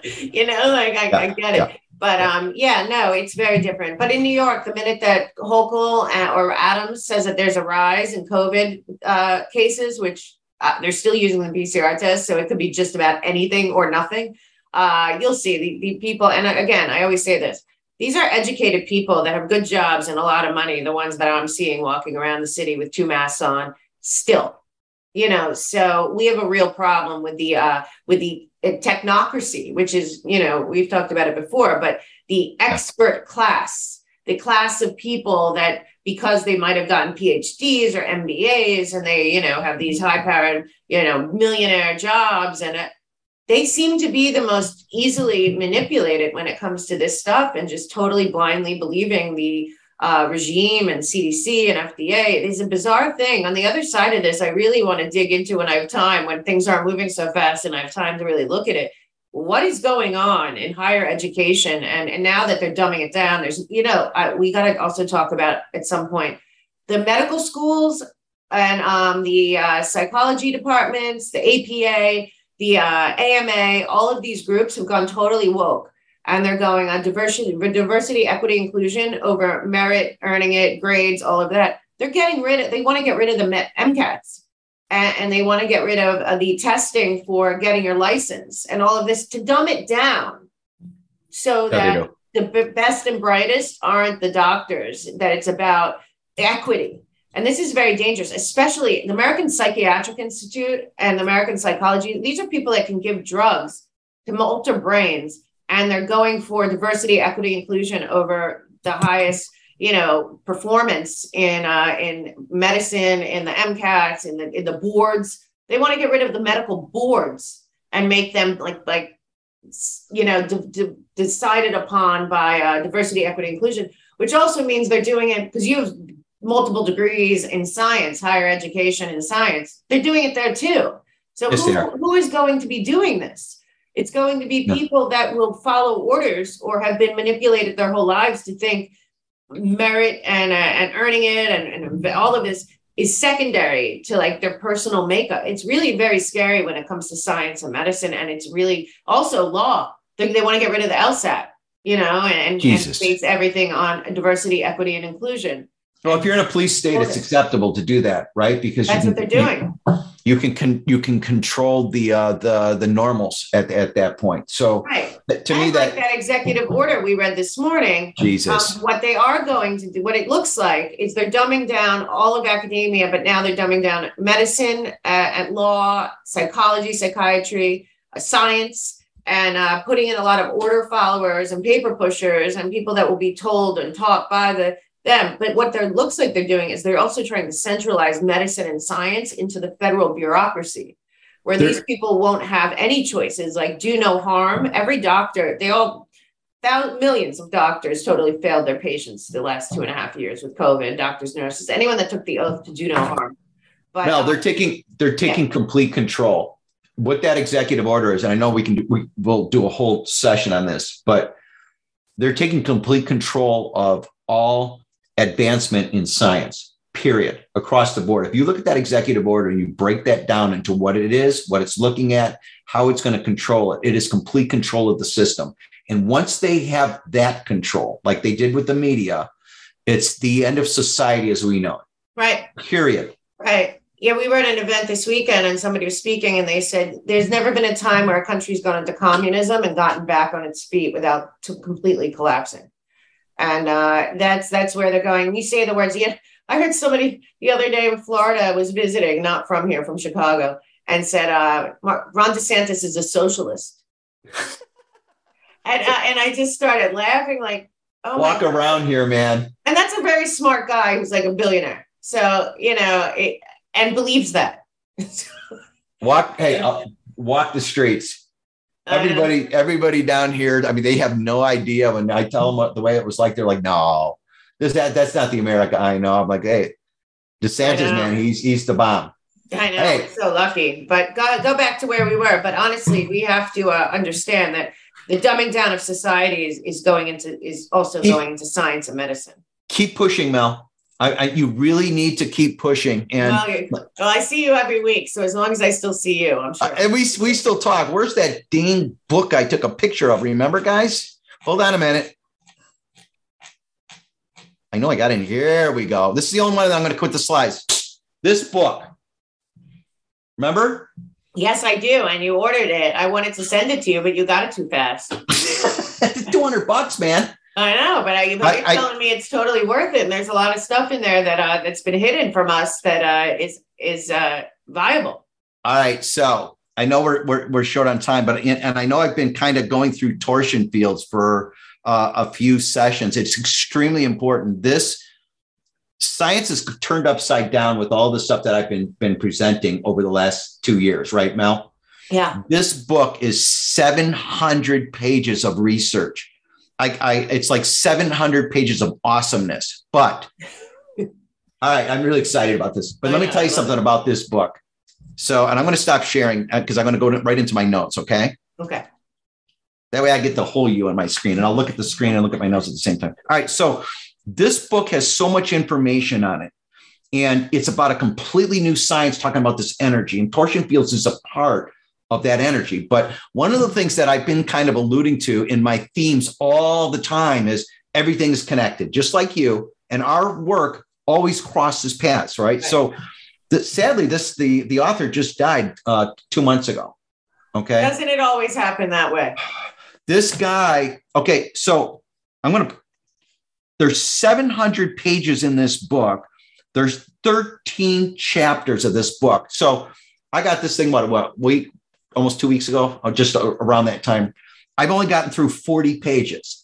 like I, yeah, I get it. Yeah. But um, yeah, no, it's very different. But in New York, the minute that Hochul or Adams says that there's a rise in COVID uh, cases, which uh, they're still using the P C R test, so it could be just about anything or nothing. Uh, you'll see the, the people. And again, I always say this. These are educated people that have good jobs and a lot of money, the ones that I'm seeing walking around the city with two masks on still, you know, so we have a real problem with the uh, with the technocracy, which is, you know, we've talked about it before, but the expert class, the class of people that because they might have gotten P H Ds or M B As and they, you know, have these high powered, you know, millionaire jobs and uh, they seem to be the most easily manipulated when it comes to this stuff and just totally blindly believing the uh, regime and C D C and F D A. It's a bizarre thing. On the other side of this, I really want to dig into when I have time, when things aren't moving so fast and I have time to really look at it. What is going on in higher education? And, and now that they're dumbing it down, there's, you know, I, we got to also talk about at some point the medical schools and um, the uh, psychology departments, the A P A, the uh, A M A, all of these groups have gone totally woke. And they're going on diversity, diversity, equity, inclusion over merit, earning it, grades, all of that. They're getting rid of, they want to get rid of the MCATs. And, and they want to get rid of uh, the testing for getting your license and all of this to dumb it down so that the b- best and brightest aren't the doctors, that it's about equity. And this is very dangerous, especially the American Psychiatric Institute and the American Psychology. These are people that can give drugs to alter brains, and they're going for diversity, equity, inclusion over the highest, you know, performance in uh, in medicine, in the MCATs, in the in the boards. They want to get rid of the medical boards and make them like like you know de- de- decided upon by uh, diversity, equity, inclusion, which also means they're doing it because you have multiple degrees in science, higher education in science. They're doing it there too. So
yes,
who, who is going to be doing this? It's going to be people no. that will follow orders or have been manipulated their whole lives to think merit and uh, and earning it and, and all of this is secondary to like their personal makeup. It's really very scary when it comes to science and medicine. And it's really also law. They, they want to get rid of the LSAT, you know, and, and base everything on diversity, equity, and inclusion.
Well, if you're in a police state, it's acceptable to do that, right? Because
that's
you
what
can,
they're doing.
You, you can con, you can control the uh, the the normals at at that point. So
right.
to
and
me,
like
that
that executive order we read this morning,
Jesus,
um, what they are going to do, what it looks like, is they're dumbing down all of academia, but now they're dumbing down medicine, uh, and law, psychology, psychiatry, uh, science, and uh, putting in a lot of order followers and paper pushers and people that will be told and taught by the them. But what there looks like they're doing is they're also trying to centralize medicine and science into the federal bureaucracy, where they're, these people won't have any choices, like do no harm. Every doctor, they all, thousands, millions of doctors totally failed their patients the last two and a half years with COVID, doctors, nurses, anyone that took the oath to do no harm. But
no, they're taking, they're taking yeah. complete control. What that executive order is, and I know we can do, we will do a whole session on this, but they're taking complete control of all advancement in science, period, across the board. If you look at that executive order, you break that down into what it is, what it's looking at, how it's going to control it. It is complete control of the system. And once they have that control, like they did with the media, it's the end of society as we know it.
Right.
Period.
Right. Yeah, we were at an event this weekend and somebody was speaking and they said, there's never been a time where a country's gone into communism and gotten back on its feet without t- completely collapsing. And uh, that's that's where they're going. You say the words. Yeah, I heard somebody the other day in Florida was visiting, not from here, from Chicago, and said uh, Ron DeSantis is a socialist. and uh, and I just started laughing, like, oh,
walk around here, man.
And that's a very smart guy who's like a billionaire. So you know, it, and believes that.
walk, hey, uh, walk the streets. Everybody, everybody down here, I mean, they have no idea. When I tell them what the way it was like, they're like, no, this, that, that's not the America I know. I'm like, hey, DeSantis, man, he's he's the bomb.
I know, hey. We're so lucky. But go, go back to where we were. But honestly, we have to uh, understand that the dumbing down of society is, is going into, is also keep, going into science and medicine.
Keep pushing, Mel. I, I, you really need to keep pushing. And
well, well, I see you every week. So as long as I still see you, I'm sure.
Uh, and we, we still talk. Where's that dang book I took a picture of? Remember, guys? Hold on a minute. I know I got in here. We go. This is the only one that I'm going to quit the slides. This book. Remember?
Yes, I do. And you ordered it. I wanted to send it to you, but you got it too fast.
two hundred bucks, man.
I know, but, I, but I, you're telling I, me it's totally worth it. And there's a lot of stuff in there that uh, that's been hidden from us that uh, is is uh, viable.
All right, so I know we're we're, we're short on time, but and I know I've been kind of going through torsion fields for uh, a few sessions. It's extremely important. This science is turned upside down with all the stuff that I've been been presenting over the last two years, right, Mel?
Yeah.
This book is seven hundred pages of research. I, I it's like seven hundred pages of awesomeness. But all right, I'm really excited about this. But I let know, me tell you something it. about this book. So, and I'm going to stop sharing because I'm going to go right into my notes. Okay.
Okay.
That way I get the whole you on my screen, and I'll look at the screen and look at my notes at the same time. All right. So this book has so much information on it, and it's about a completely new science talking about this energy, and torsion fields is a part of that energy. But one of the things that I've been kind of alluding to in my themes all the time is everything is connected, just like you, and our work always crosses paths, right? right. So the, sadly, this the, the author just died uh, two months ago, okay?
Doesn't it always happen that way?
This guy, okay, so I'm going to, there's seven hundred pages in this book. There's thirteen chapters of this book. So I got this thing, what, what week, almost two weeks ago, or just around that time. I've only gotten through forty pages.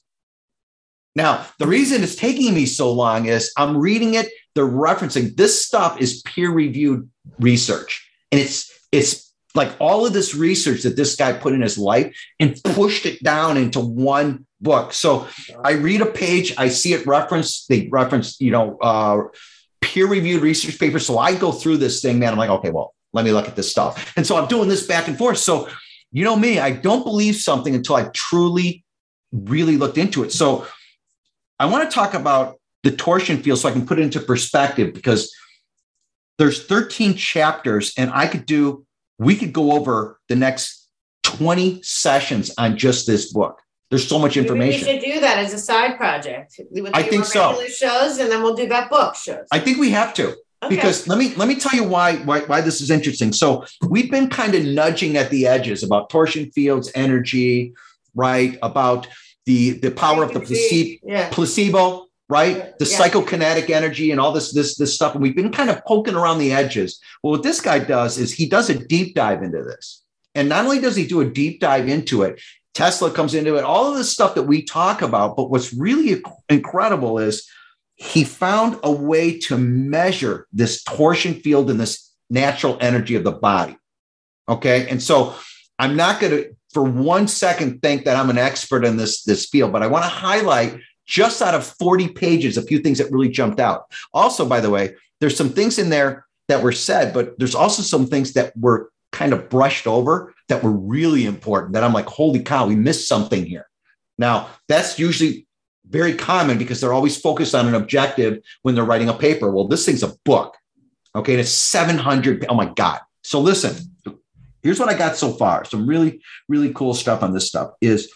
Now, the reason it's taking me so long is I'm reading it, they're referencing, this stuff is peer-reviewed research. And it's, it's like all of this research that this guy put in his life and pushed it down into one book. So I read a page, I see it referenced, they reference, you know, uh, peer-reviewed research papers. So I go through this thing, man, I'm like, okay, well, let me look at this stuff. And so I'm doing this back and forth. So, you know me, I don't believe something until I truly, really looked into it. So I want to talk about the torsion field so I can put it into perspective, because there's thirteen chapters, and I could do, we could go over the next twenty sessions on just this book. There's so much information.
Maybe we should do that as a side project. We'll
I think so.
Shows, and then we'll do that book shows.
I think we have to. Okay. Because let me let me tell you why, why why this is interesting. So we've been kind of nudging at the edges about torsion fields, energy, right? About the the power of the placebo, yeah. placebo, right? The yeah. psychokinetic energy and all this this this stuff. And we've been kind of poking around the edges. Well, what this guy does is he does a deep dive into this, and not only does he do a deep dive into it, Tesla comes into it. All of this stuff that we talk about. But what's really incredible is he found a way to measure this torsion field and this natural energy of the body. Okay. And so I'm not going to, for one second, think that I'm an expert in this, this field, but I want to highlight just out of forty pages, a few things that really jumped out. Also, by the way, there's some things in there that were said, but there's also some things that were kind of brushed over that were really important that I'm like, holy cow, we missed something here. Now, that's usually very common because they're always focused on an objective when they're writing a paper. Well, this thing's a book. Okay. And it's seven hundred. Oh my God. So listen, here's what I got so far. Some really, really cool stuff on this stuff is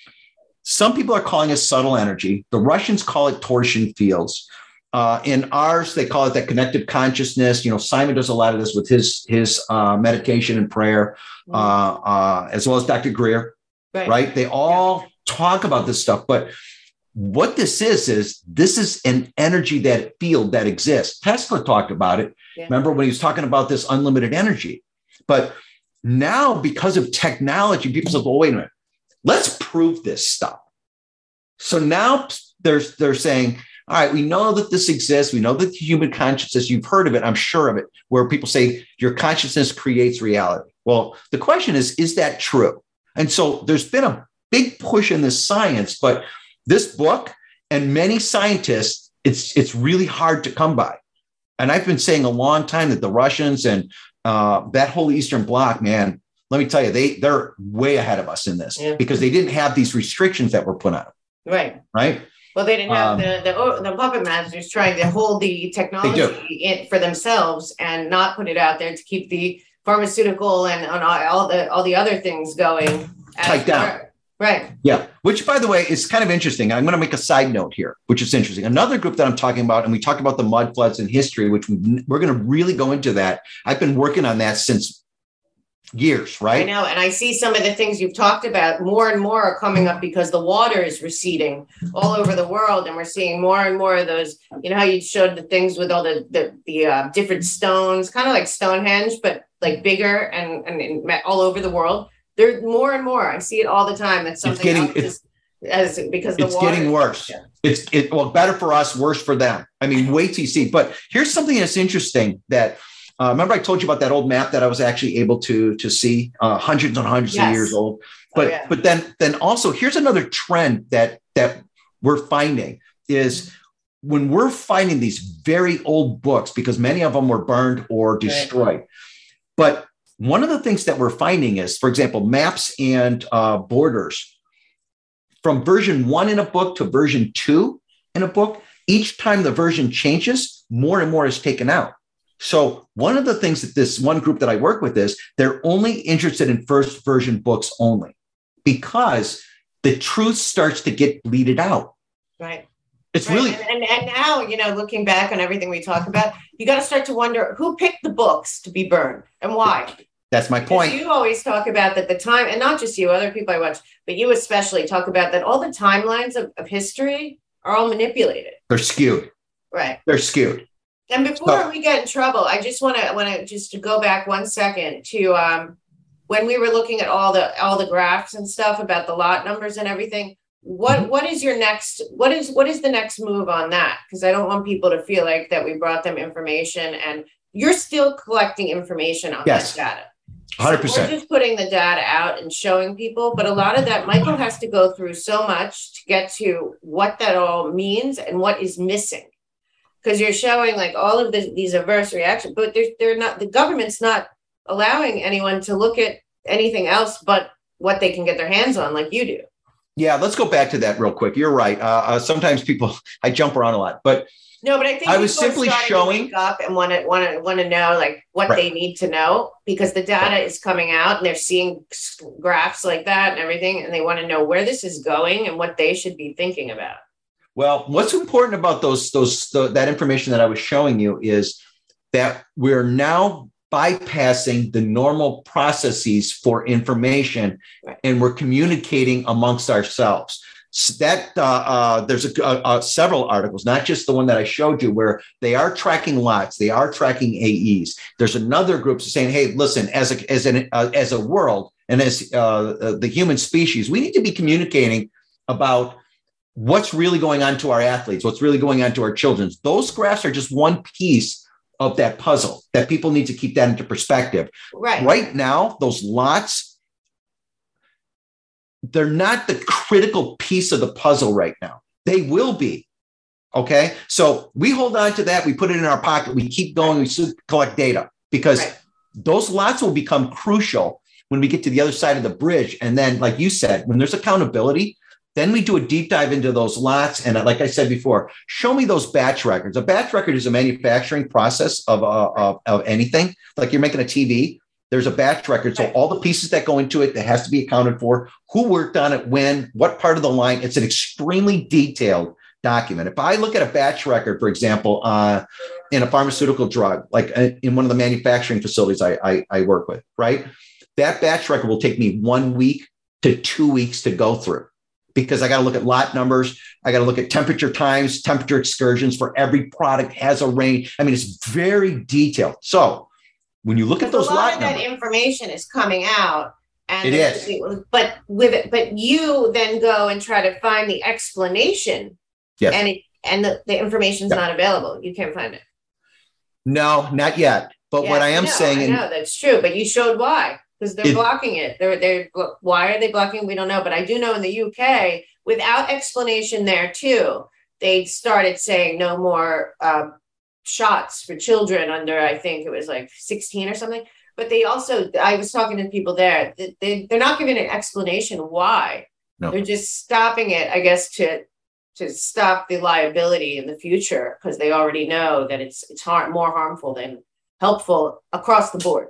some people are calling it subtle energy. The Russians call it torsion fields. Uh, in ours, they call it that connected consciousness. You know, Simon does a lot of this with his, his uh, meditation and prayer, uh, uh, as well as Doctor Greer, right? right? They all yeah. talk about this stuff, but what this is, is this is an energy that field that exists. Tesla talked about it. Yeah. Remember when he was talking about this unlimited energy? But now because of technology, people say, well, wait a minute, let's prove this stuff. So now they're, they're saying, all right, we know that this exists. We know that the human consciousness, you've heard of it, I'm sure of it, where people say your consciousness creates reality. Well, the question is, is that true? And so there's been a big push in this science, but this book and many scientists, it's it's really hard to come by. And I've been saying a long time that the Russians and uh, that whole Eastern Bloc, man, let me tell you, they, they're way ahead of us in this yeah. because they didn't have these restrictions that were put on them.
Right.
Right.
Well, they didn't have um, the, the the puppet masters trying to hold the technology in for themselves and not put it out there to keep the pharmaceutical and, and all the all the other things going.
Tight down.
Right.
Yeah. Which, by the way, is kind of interesting. I'm going to make a side note here, which is interesting. Another group that I'm talking about, and we talked about the mud floods in history, which we, we're going to really go into that. I've been working on that since years, right?
I know. And I see some of the things you've talked about more and more are coming up because the water is receding all over the world. And we're seeing more and more of those, you know, how you showed the things with all the, the, the uh, different stones, kind of like Stonehenge, but like bigger and, and, and all over the world. There more and more. I see it all the time. That's something
it's getting,
else is, as because the
it's
water,
getting worse. Yeah. It's it well better for us, worse for them. I mean, wait till you see. But here's something that's interesting. That uh, remember I told you about that old map that I was actually able to to see, uh, hundreds and hundreds yes. of years old. But
oh, yeah.
but then then also here's another trend that that we're finding is when we're finding these very old books, because many of them were burned or destroyed. Right. But one of the things that we're finding is, for example, maps and uh, borders from version one in a book to version two in a book, each time the version changes, more and more is taken out. So one of the things that this one group that I work with is they're only interested in first version books only because the truth starts to get bleeded out.
Right.
It's
right.
really.
And, and, and now, you know, looking back on everything we talk about, you got to start to wonder who picked the books to be burned and why.
That's my
because
point.
You always talk about that the time, and not just you, other people I watch, but you especially talk about that all the timelines of, of history are all manipulated.
They're skewed.
Right.
They're skewed.
And before so, we get in trouble, I just want to want to just to go back one second to um, when we were looking at all the all the graphs and stuff about the lot numbers and everything. What mm-hmm. what is your next what is what is the next move on that? Because I don't want people to feel like that we brought them information and you're still collecting information on
yes.
that data.
one hundred percent.
So we're just putting the data out and showing people, but a lot of that, Michael has to go through so much to get to what that all means and what is missing. Because you're showing like all of the, these adverse reactions, but they're, they're not, the government's not allowing anyone to look at anything else but what they can get their hands on like you do.
Yeah, let's go back to that real quick. You're right. Uh, uh, sometimes people, I jump around a lot, but
no, but I think
I was simply showing
to wake up and want to want to want to know like what right. they need to know because the data right. is coming out and they're seeing graphs like that and everything, and they want to know where this is going and what they should be thinking about.
Well, what's important about those those the, that information that I was showing you is that we're now bypassing the normal processes for information, right. and we're communicating amongst ourselves. So that uh, uh, there's a, uh, uh, several articles, not just the one that I showed you, where they are tracking lots, they are tracking A Es. There's another group saying, "Hey, listen, as a as an uh, as a world and as uh, the human species, we need to be communicating about what's really going on to our athletes, what's really going on to our children." Those graphs are just one piece of that puzzle that people need to keep that into perspective.
Right.
Right now, those lots, they're not the critical piece of the puzzle right now. They will be. Okay. So we hold on to that. We put it in our pocket. We keep going. We collect data because right. those lots will become crucial when we get to the other side of the bridge. And then, like you said, when there's accountability, then we do a deep dive into those lots. And like I said before, show me those batch records. A batch record is a manufacturing process of, uh, of, of anything. Like you're making a T V. There's a batch record. So all the pieces that go into it, that has to be accounted for, who worked on it, when, what part of the line. It's an extremely detailed document. If I look at a batch record, for example, uh, in a pharmaceutical drug, like in one of the manufacturing facilities I, I, I work with, right? That batch record will take me one week to two weeks to go through because I got to look at lot numbers. I got to look at temperature times, temperature excursions for every product has a range. I mean, it's very detailed. So when you look at those
a lot
lot
of that
numbers,
information is coming out, and
it is.
But with it, but you then go and try to find the explanation,
yes.
and it, and the, the information's
yeah.
not available. You can't find it.
No, not yet. But
yeah,
what I am
I know,
saying,
I know that's true. But you showed why, because they're it, blocking it. They're they're why are they blocking? We don't know. But I do know in the U K, without explanation there too, they started saying no more. Um, shots for children under, I think it was like sixteen or something. But they also, I was talking to people there, they, they're not giving an explanation why. No. They're just stopping it, I guess, to to stop the liability in the future because they already know that it's it's har- more harmful than helpful across the board.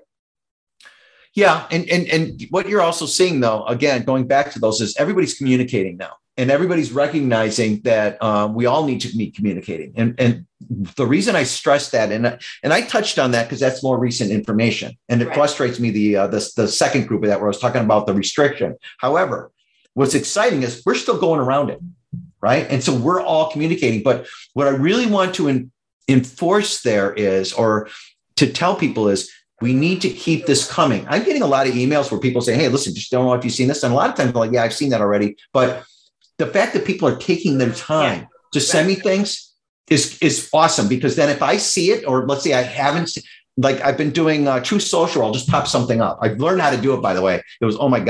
Yeah. And, and, and what you're also seeing, though, again, going back to those, is everybody's communicating now. And everybody's recognizing that um, we all need to be communicating. And, and the reason I stress that, and, and I touched on that because that's more recent information. And it right. frustrates me, the, uh, the, the second group of that where I was talking about the restriction. However, what's exciting is we're still going around it, right? And so we're all communicating. But what I really want to in, enforce there is, or to tell people is, we need to keep this coming. I'm getting a lot of emails where people say, hey, listen, just don't know if you've seen this. And a lot of times I'm like, yeah, I've seen that already. But the fact that people are taking their time yeah, to send me things is, is awesome, because then if I see it, or let's say I haven't, like I've been doing uh, True Social, I'll just pop something up. I've learned how to do it, by the way. It was, oh my God.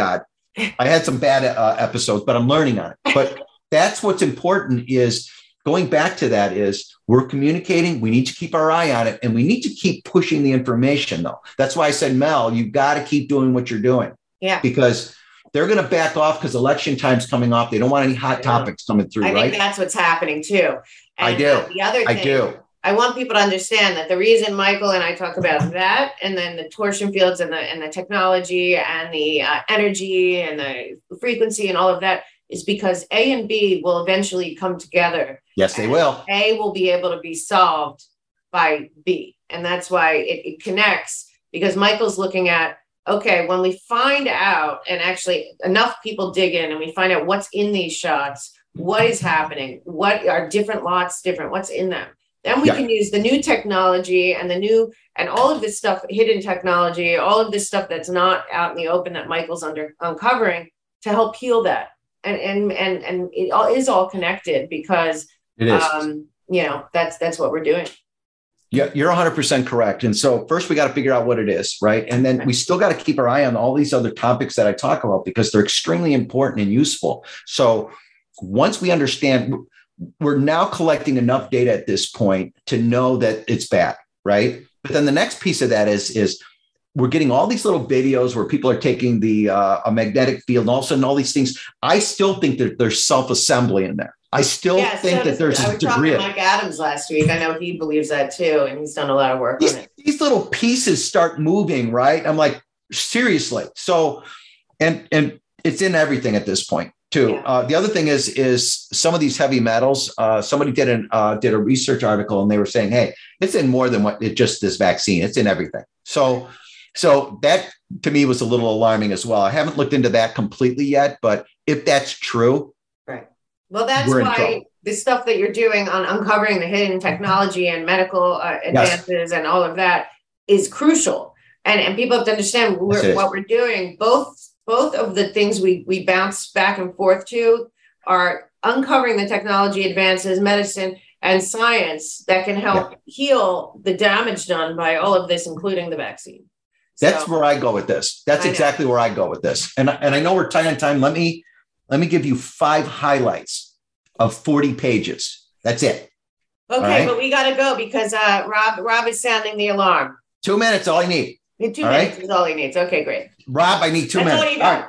I had some bad uh, episodes, but I'm learning on it. But that's what's important is going back to that is we're communicating. We need to keep our eye on it, and we need to keep pushing the information, though. That's why I said, Mel, you've got to keep doing what you're doing.
Yeah.
Because they're going to back off because election time's coming off. They don't want any hot topics coming through,
I
right?
think that's what's happening too. And
I do.
Uh, the other thing,
I do.
I want people to understand that the reason Michael and I talk about that, and then the torsion fields and the and the technology and the uh, energy and the frequency and all of that is because A and B will eventually come together.
Yes, they will.
A will be able to be solved by B. And that's why it, it connects, because Michael's looking at, okay, when we find out, and actually enough people dig in and we find out what's in these shots, what is happening, what are different lots different, what's in them. Then we yeah. can use the new technology and the new, and all of this stuff, hidden technology, all of this stuff that's not out in the open that Michael's under uncovering to help heal that. And, and, and, and it all is all connected because,
it is.
um, you know, that's, that's what we're doing.
Yeah, you're one hundred percent correct. And so first we got to figure out what it is, right? And then we still got to keep our eye on all these other topics that I talk about because they're extremely important and useful. So once we understand, we're now collecting enough data at this point to know that it's bad, right? But then the next piece of that is, is we're getting all these little videos where people are taking the uh, a magnetic field and all of a sudden all these things. I still think that there's self-assembly in there. I still yeah, think so that there's
I
a
was
degree.
talking to Mike Adams last week. I know he believes that too, and he's done a lot of work
these,
on it.
These little pieces start moving, right? I'm like, seriously. So, and and it's in everything at this point too. Yeah. Uh, the other thing is, is some of these heavy metals. Uh, somebody did an uh, did a research article, and they were saying, hey, it's in more than what it just this vaccine. It's in everything. So, so that to me was a little alarming as well. I haven't looked into that completely yet, but if that's true.
Well, that's why the stuff that you're doing on uncovering the hidden technology and medical uh, advances yes. and all of that is crucial. And, and people have to understand we're, yes, what we're doing. Both both of the things we, we bounce back and forth to are uncovering the technology advances, medicine, and science that can help yeah. heal the damage done by all of this, including the vaccine.
That's
so,
where I go with this. That's exactly where I go with this. And, and I know we're tight on time. Let me... Let me give you five highlights of forty pages. That's it.
Okay, right? But we got to go because uh, Rob Rob is sounding the alarm.
Two minutes, all I need.
Two
all
minutes
right?
is all he needs. Okay, great.
Rob, I need two
That's
minutes.
All,
all right.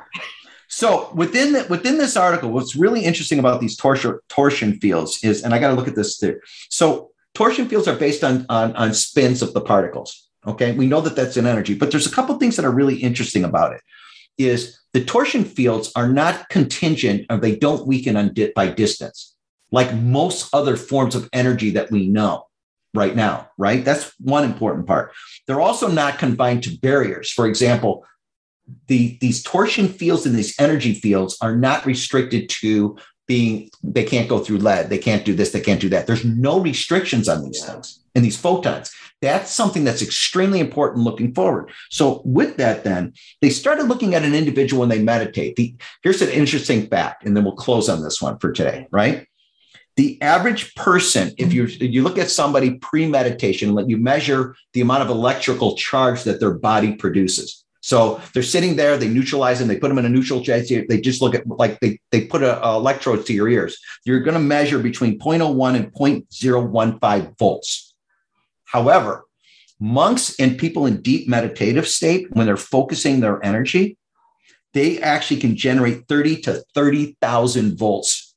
So within the, within this article, what's really interesting about these torsion torsion fields is, and I got to look at this too. So torsion fields are based on, on on spins of the particles. Okay, we know that that's an energy, but there's a couple things that are really interesting about it. Is the torsion fields are not contingent or they don't weaken on di- by distance, like most other forms of energy that we know right now, right? That's one important part. They're also not confined to barriers. For example, the, these torsion fields and these energy fields are not restricted to being, they can't go through lead, they can't do this, they can't do that. There's no restrictions on these yeah. things and these photons. That's something that's extremely important looking forward. So with that, then they started looking at an individual when they meditate. The, here's an interesting fact, and then we'll close on this one for today, right? The average person, if you you look at somebody pre-meditation, let you measure the amount of electrical charge that their body produces. So they're sitting there, they neutralize them, they put them in a neutral state. They just look at like they, they put a, a electrode to your ears. You're going to measure between zero point zero one and zero point zero one five volts. However, monks and people in deep meditative state, when they're focusing their energy, they actually can generate thirty to thirty thousand volts.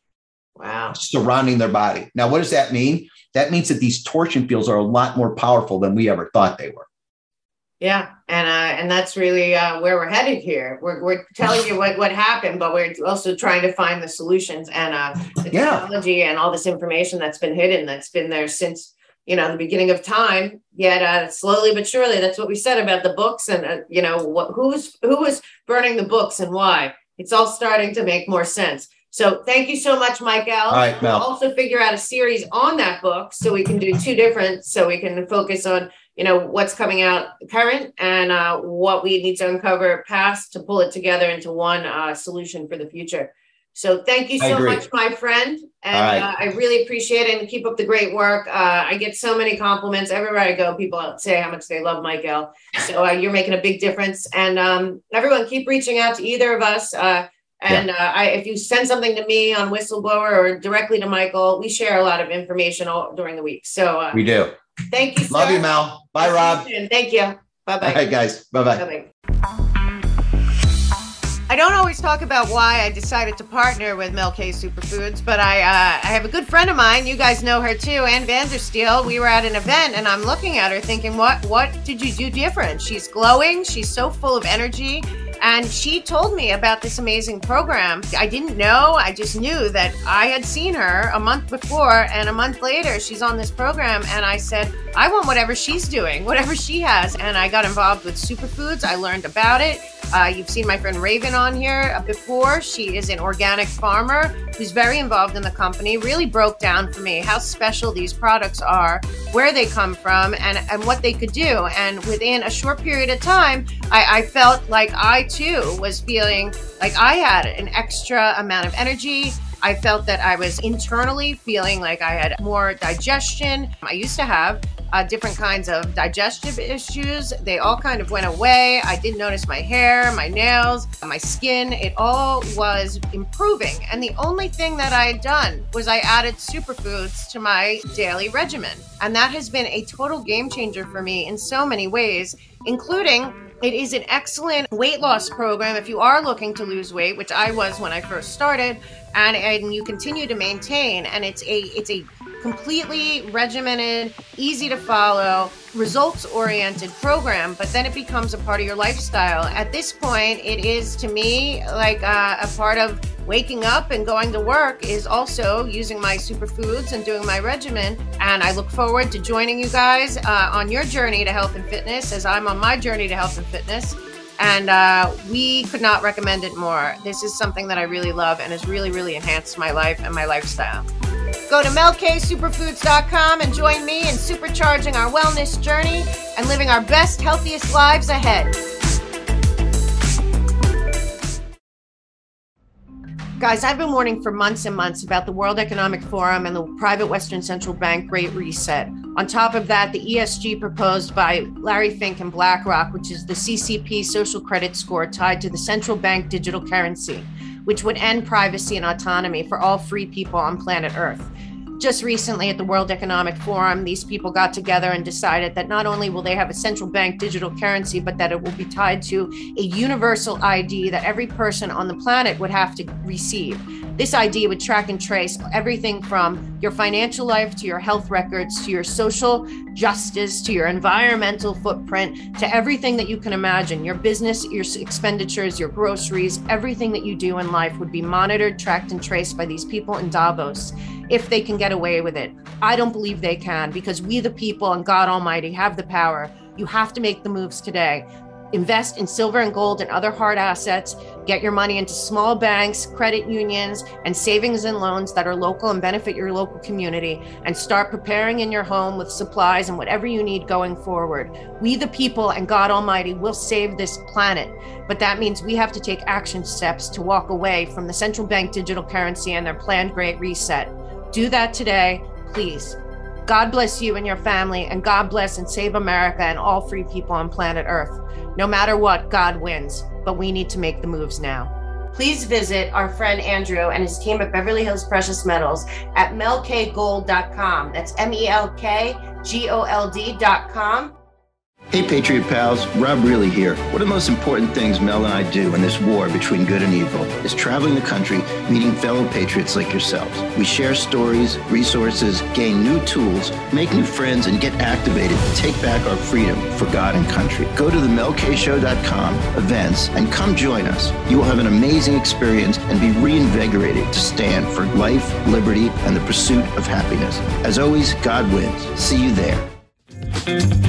Wow.
Surrounding their body. Now, what does that mean? That means that these torsion fields are a lot more powerful than we ever thought they were.
Yeah. And uh, and that's really uh, where we're headed here. We're, we're telling you what, what happened, but we're also trying to find the solutions and uh, the technology yeah. and all this information that's been hidden, that's been there since you know, the beginning of time, yet uh, slowly but surely, that's what we said about the books and, uh, you know, what, who's, who was burning the books and why. It's all starting to make more sense. So thank you so much, Michael.
All right, Mel.
We'll also figure out a series on that book so we can do two different, so we can focus on, you know, what's coming out current and uh, what we need to uncover past to pull it together into one uh, solution for the future. So thank you so much, my friend. And right. uh, I really appreciate it, and keep up the great work. Uh, I get so many compliments everywhere I go. People say how much they love Michael. So uh, you're making a big difference. And um, everyone keep reaching out to either of us. Uh, and yeah. uh, I, if you send something to me on Whistleblower or directly to Michael, we share a lot of information all during the week. So uh,
we do.
Thank you, sir.
Love you, Mel. Bye, Rob.
Thank you. Bye-bye.
All right, guys. Bye-bye.
Bye-bye. I don't always talk about why I decided to partner with Mel K Superfoods, but I uh, I have a good friend of mine. You guys know her too, Ann Vandersteel. We were at an event, and I'm looking at her thinking, what what did you do different? She's glowing. She's so full of energy. And she told me about this amazing program. I didn't know. I just knew that I had seen her a month before, and a month later, she's on this program. And I said, I want whatever she's doing, whatever she has. And I got involved with Superfoods. I learned about it. Uh, you've seen my friend Raven on here before. She is an organic farmer who's very involved in the company, really broke down for me how special these products are, where they come from, and, and what they could do. And within a short period of time, I, I felt like I too was feeling like I had an extra amount of energy. I felt that I was internally feeling like I had more digestion. I used to have uh, different kinds of digestive issues. They all kind of went away. I did notice my hair, my nails, my skin. It all was improving. And the only thing that I had done was I added superfoods to my daily regimen. And that has been a total game changer for me in so many ways, including it is an excellent weight loss program if you are looking to lose weight, which I was when I first started, and, and you continue to maintain. And it's a it's a completely regimented, easy to follow, results-oriented program, but then it becomes a part of your lifestyle. At this point, it is, to me, like uh, a part of waking up and going to work is also using my superfoods and doing my regimen. And I look forward to joining you guys uh, on your journey to health and fitness as I'm on my journey to health and fitness. And uh, we could not recommend it more. This is something that I really love and has really, really enhanced my life and my lifestyle. Go to mel k superfoods dot com and join me in supercharging our wellness journey and living our best, healthiest lives ahead. Guys, I've been warning for months and months about the World Economic Forum and the private Western Central Bank Great Reset. On top of that, the E S G proposed by Larry Fink and BlackRock, which is the C C P social credit score tied to the central bank digital currency, which would end privacy and autonomy for all free people on planet Earth. Just recently at the World Economic Forum, these people got together and decided that not only will they have a central bank digital currency, but that it will be tied to a universal I D that every person on the planet would have to receive. This I D would track and trace everything from your financial life to your health records, to your social justice, to your environmental footprint, to everything that you can imagine. Your business, your expenditures, your groceries, everything that you do in life would be monitored, tracked, and traced by these people in Davos, if they can get away with it. I don't believe they can, because we the people and God Almighty have the power. You have to make the moves today. Invest in silver and gold and other hard assets. Get your money into small banks, credit unions, and savings and loans that are local and benefit your local community, and start preparing in your home with supplies and whatever you need going forward. We the people and God Almighty will save this planet, but that means we have to take action steps to walk away from the central bank digital currency and their planned Great Reset. Do that today, please. God bless you and your family, and God bless and save America and all free people on planet Earth. No matter what, God wins, but we need to make the moves now. Please visit our friend Andrew and his team at Beverly Hills Precious Metals at mel k gold dot com. That's M E L K G O L D dot com.
Hey Patriot pals, Rob Really here. One of the most important things Mel and I do in this war between good and evil is traveling the country, meeting fellow patriots like yourselves. We share stories, resources, gain new tools, make new friends, and get activated to take back our freedom for God and country. Go to the mel k show dot com events and come join us. You will have an amazing experience and be reinvigorated to stand for life, liberty, and the pursuit of happiness. As always, God wins. See you there.